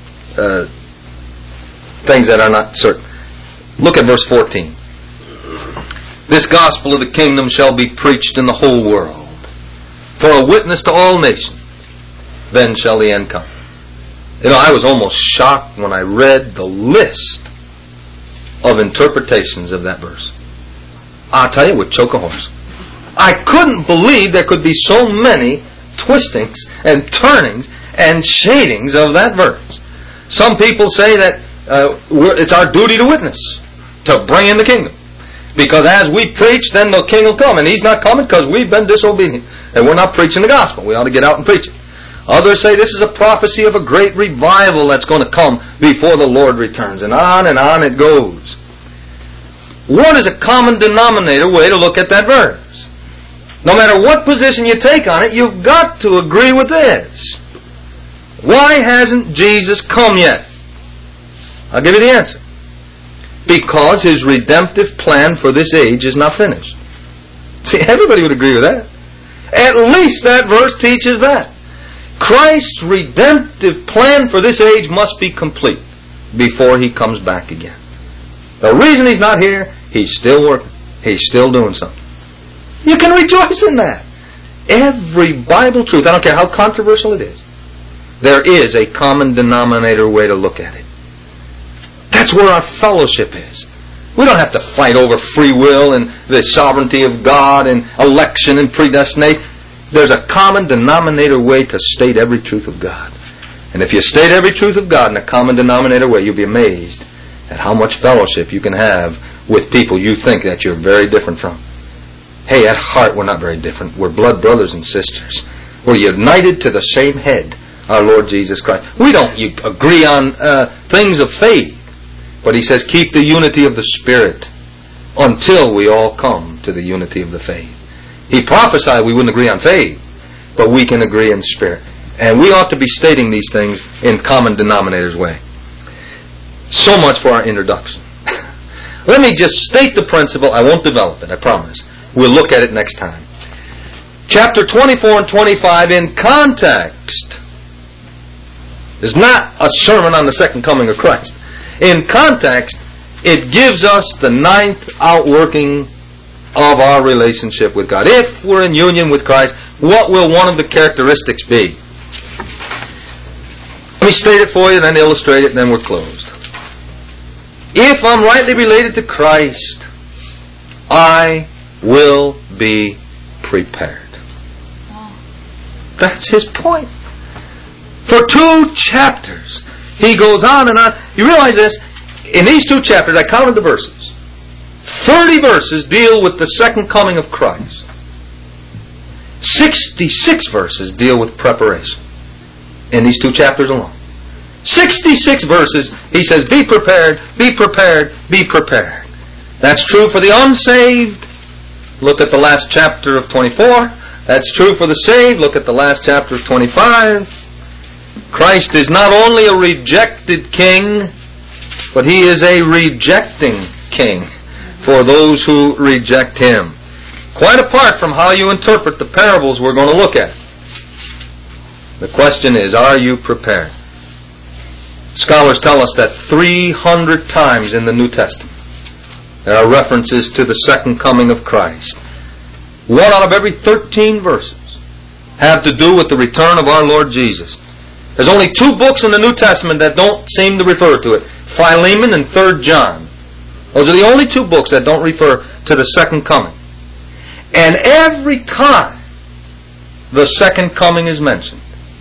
things that are not certain. Look at verse 14. This gospel of the kingdom shall be preached in the whole world, for a witness to all nations. Then shall the end come. You know, I was almost shocked when I read the list of interpretations of that verse. I'll tell you, it would choke a horse. I couldn't believe there could be so many twistings and turnings and shadings of that verse. Some people say that it's our duty to witness, to bring in the kingdom. Because as we preach, then the king will come. And He's not coming because we've been disobedient. And we're not preaching the gospel. We ought to get out and preach it. Others say this is a prophecy of a great revival that's going to come before the Lord returns. And on it goes. What is a common denominator way to look at that verse? No matter what position you take on it, you've got to agree with this. Why hasn't Jesus come yet? I'll give you the answer. Because His redemptive plan for this age is not finished. See, everybody would agree with that. At least that verse teaches that. Christ's redemptive plan for this age must be complete before He comes back again. The reason He's not here, He's still working. He's still doing something. You can rejoice in that. Every Bible truth, I don't care how controversial it is, there is a common denominator way to look at it. That's where our fellowship is. We don't have to fight over free will and the sovereignty of God and election and predestination. There's a common denominator way to state every truth of God. And if you state every truth of God in a common denominator way, you'll be amazed at how much fellowship you can have with people you think that you're very different from. Hey, at heart, we're not very different. We're blood brothers and sisters. We're united to the same head, our Lord Jesus Christ. We don't agree on things of faith. But He says, keep the unity of the Spirit until we all come to the unity of the faith. He prophesied we wouldn't agree on faith, but we can agree in spirit. And we ought to be stating these things in common denominators way. So much for our introduction. Let me just state the principle. I won't develop it, I promise. We'll look at it next time. Chapter 24 and 25 in context is not a sermon on the second coming of Christ. In context, it gives us the ninth outworking of our relationship with God. If we're in union with Christ, what will one of the characteristics be? Let me state it for you, then illustrate it, and then we're closed. If I'm rightly related to Christ, I will be prepared. That's his point. For 2 chapters, he goes on and on. You realize this? In these 2 chapters, I counted the verses. 30 verses deal with the second coming of Christ. 66 verses deal with preparation. In these 2 chapters alone. 66 verses, he says, be prepared, be prepared, be prepared. That's true for the unsaved. Look at the last chapter of 24. That's true for the saved. Look at the last chapter of 25. Christ is not only a rejected king, but He is a rejecting king for those who reject Him. Quite apart from how you interpret the parables we're going to look at. The question is, are you prepared? Scholars tell us that 300 times in the New Testament there are references to the second coming of Christ. 1 out of every 13 verses have to do with the return of our Lord Jesus. There's only 2 books in the New Testament that don't seem to refer to it. Philemon and 3 John. Those are the only 2 books that don't refer to the second coming. And every time the second coming is mentioned,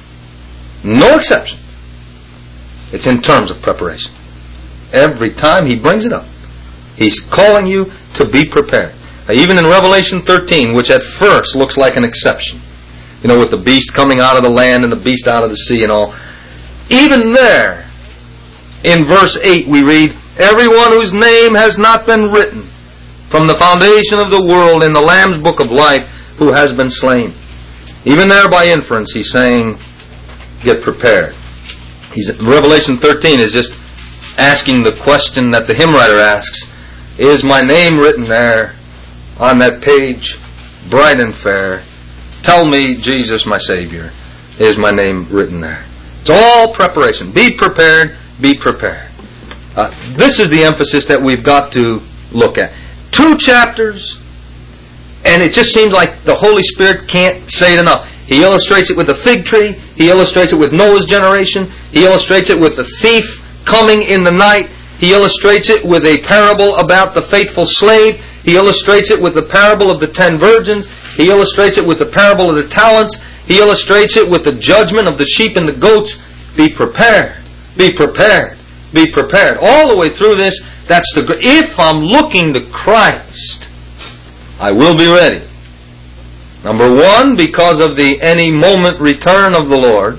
no exception, it's in terms of preparation. Every time he brings it up, he's calling you to be prepared. Now, even in Revelation 13, which at first looks like an exception, you know, with the beast coming out of the land and the beast out of the sea and all. Even there, in verse 8 we read, everyone whose name has not been written from the foundation of the world in the Lamb's book of life who has been slain. Even there by inference he's saying, get prepared. Revelation 13 is just asking the question that the hymn writer asks, is my name written there on that page, bright and fair? Tell me, Jesus, my Savior, is my name written there? It's all preparation. Be prepared, be prepared. This is the emphasis that we've got to look at. 2 chapters, and it just seems like the Holy Spirit can't say it enough. He illustrates it with the fig tree. He illustrates it with Noah's generation. He illustrates it with the thief coming in the night. He illustrates it with a parable about the faithful slave. He illustrates it with the parable of the 10 virgins. He illustrates it with the parable of the talents. He illustrates it with the judgment of the sheep and the goats. Be prepared. Be prepared. Be prepared. All the way through this, that's the... If I'm looking to Christ, I will be ready. Number 1, because of the any moment return of the Lord.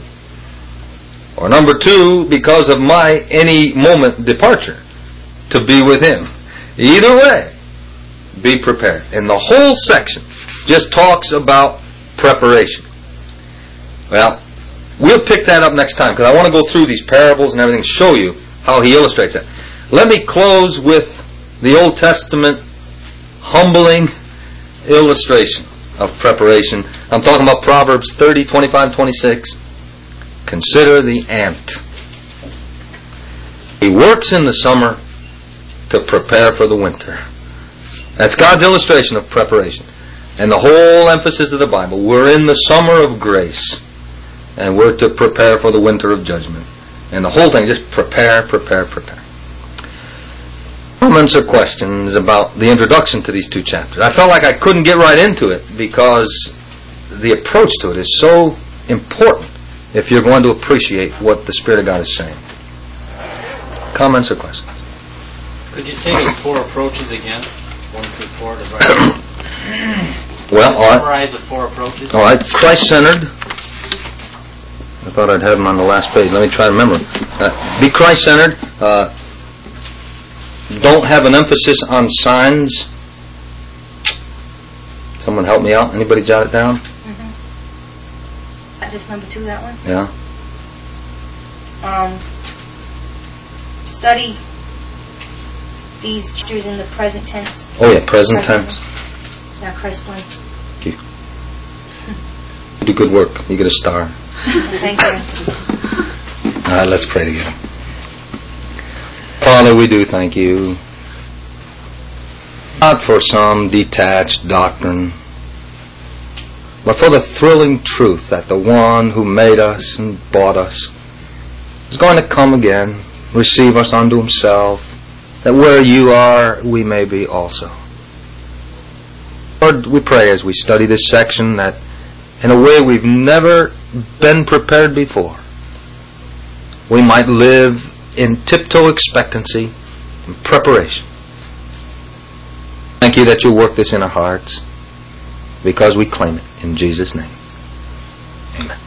Or number 2, because of my any moment departure to be with Him. Either way, be prepared. And the whole section just talks about preparation. Well, we'll pick that up next time because I want to go through these parables and everything, show you how he illustrates it. Let me close with the Old Testament humbling illustration of preparation. I'm talking about Proverbs 30, 25, 26. Consider the ant. He works in the summer to prepare for the winter. That's God's illustration of preparation. And the whole emphasis of the Bible, we're in the summer of grace, and we're to prepare for the winter of judgment. And the whole thing, just prepare, prepare, prepare. Comments or questions about the introduction to these two chapters? I felt like I couldn't get right into it because the approach to it is so important if you're going to appreciate what the Spirit of God is saying. Comments or questions? Could you say the four approaches again? 1 through 4 to write. Well, summarize the four approaches. All right. Christ-centered. I thought I'd have them on the last page. Let me try to remember. Be Christ-centered. Don't have an emphasis on signs. Someone help me out. Anybody jot it down? Just number 2, that one? Yeah. Study these chapters in the present tense. Oh yeah, present tense. Now Christ was. Thank you. You do good work. You get a star. Thank you. All right, let's pray together. Father, we do thank you, not for some detached doctrine, but for the thrilling truth that the one who made us and bought us is going to come again, receive us unto himself, that where you are, we may be also. Lord, we pray as we study this section that in a way we've never been prepared before, we might live in tiptoe expectancy and preparation. Thank you that you work this in our hearts because we claim it in Jesus' name. Amen.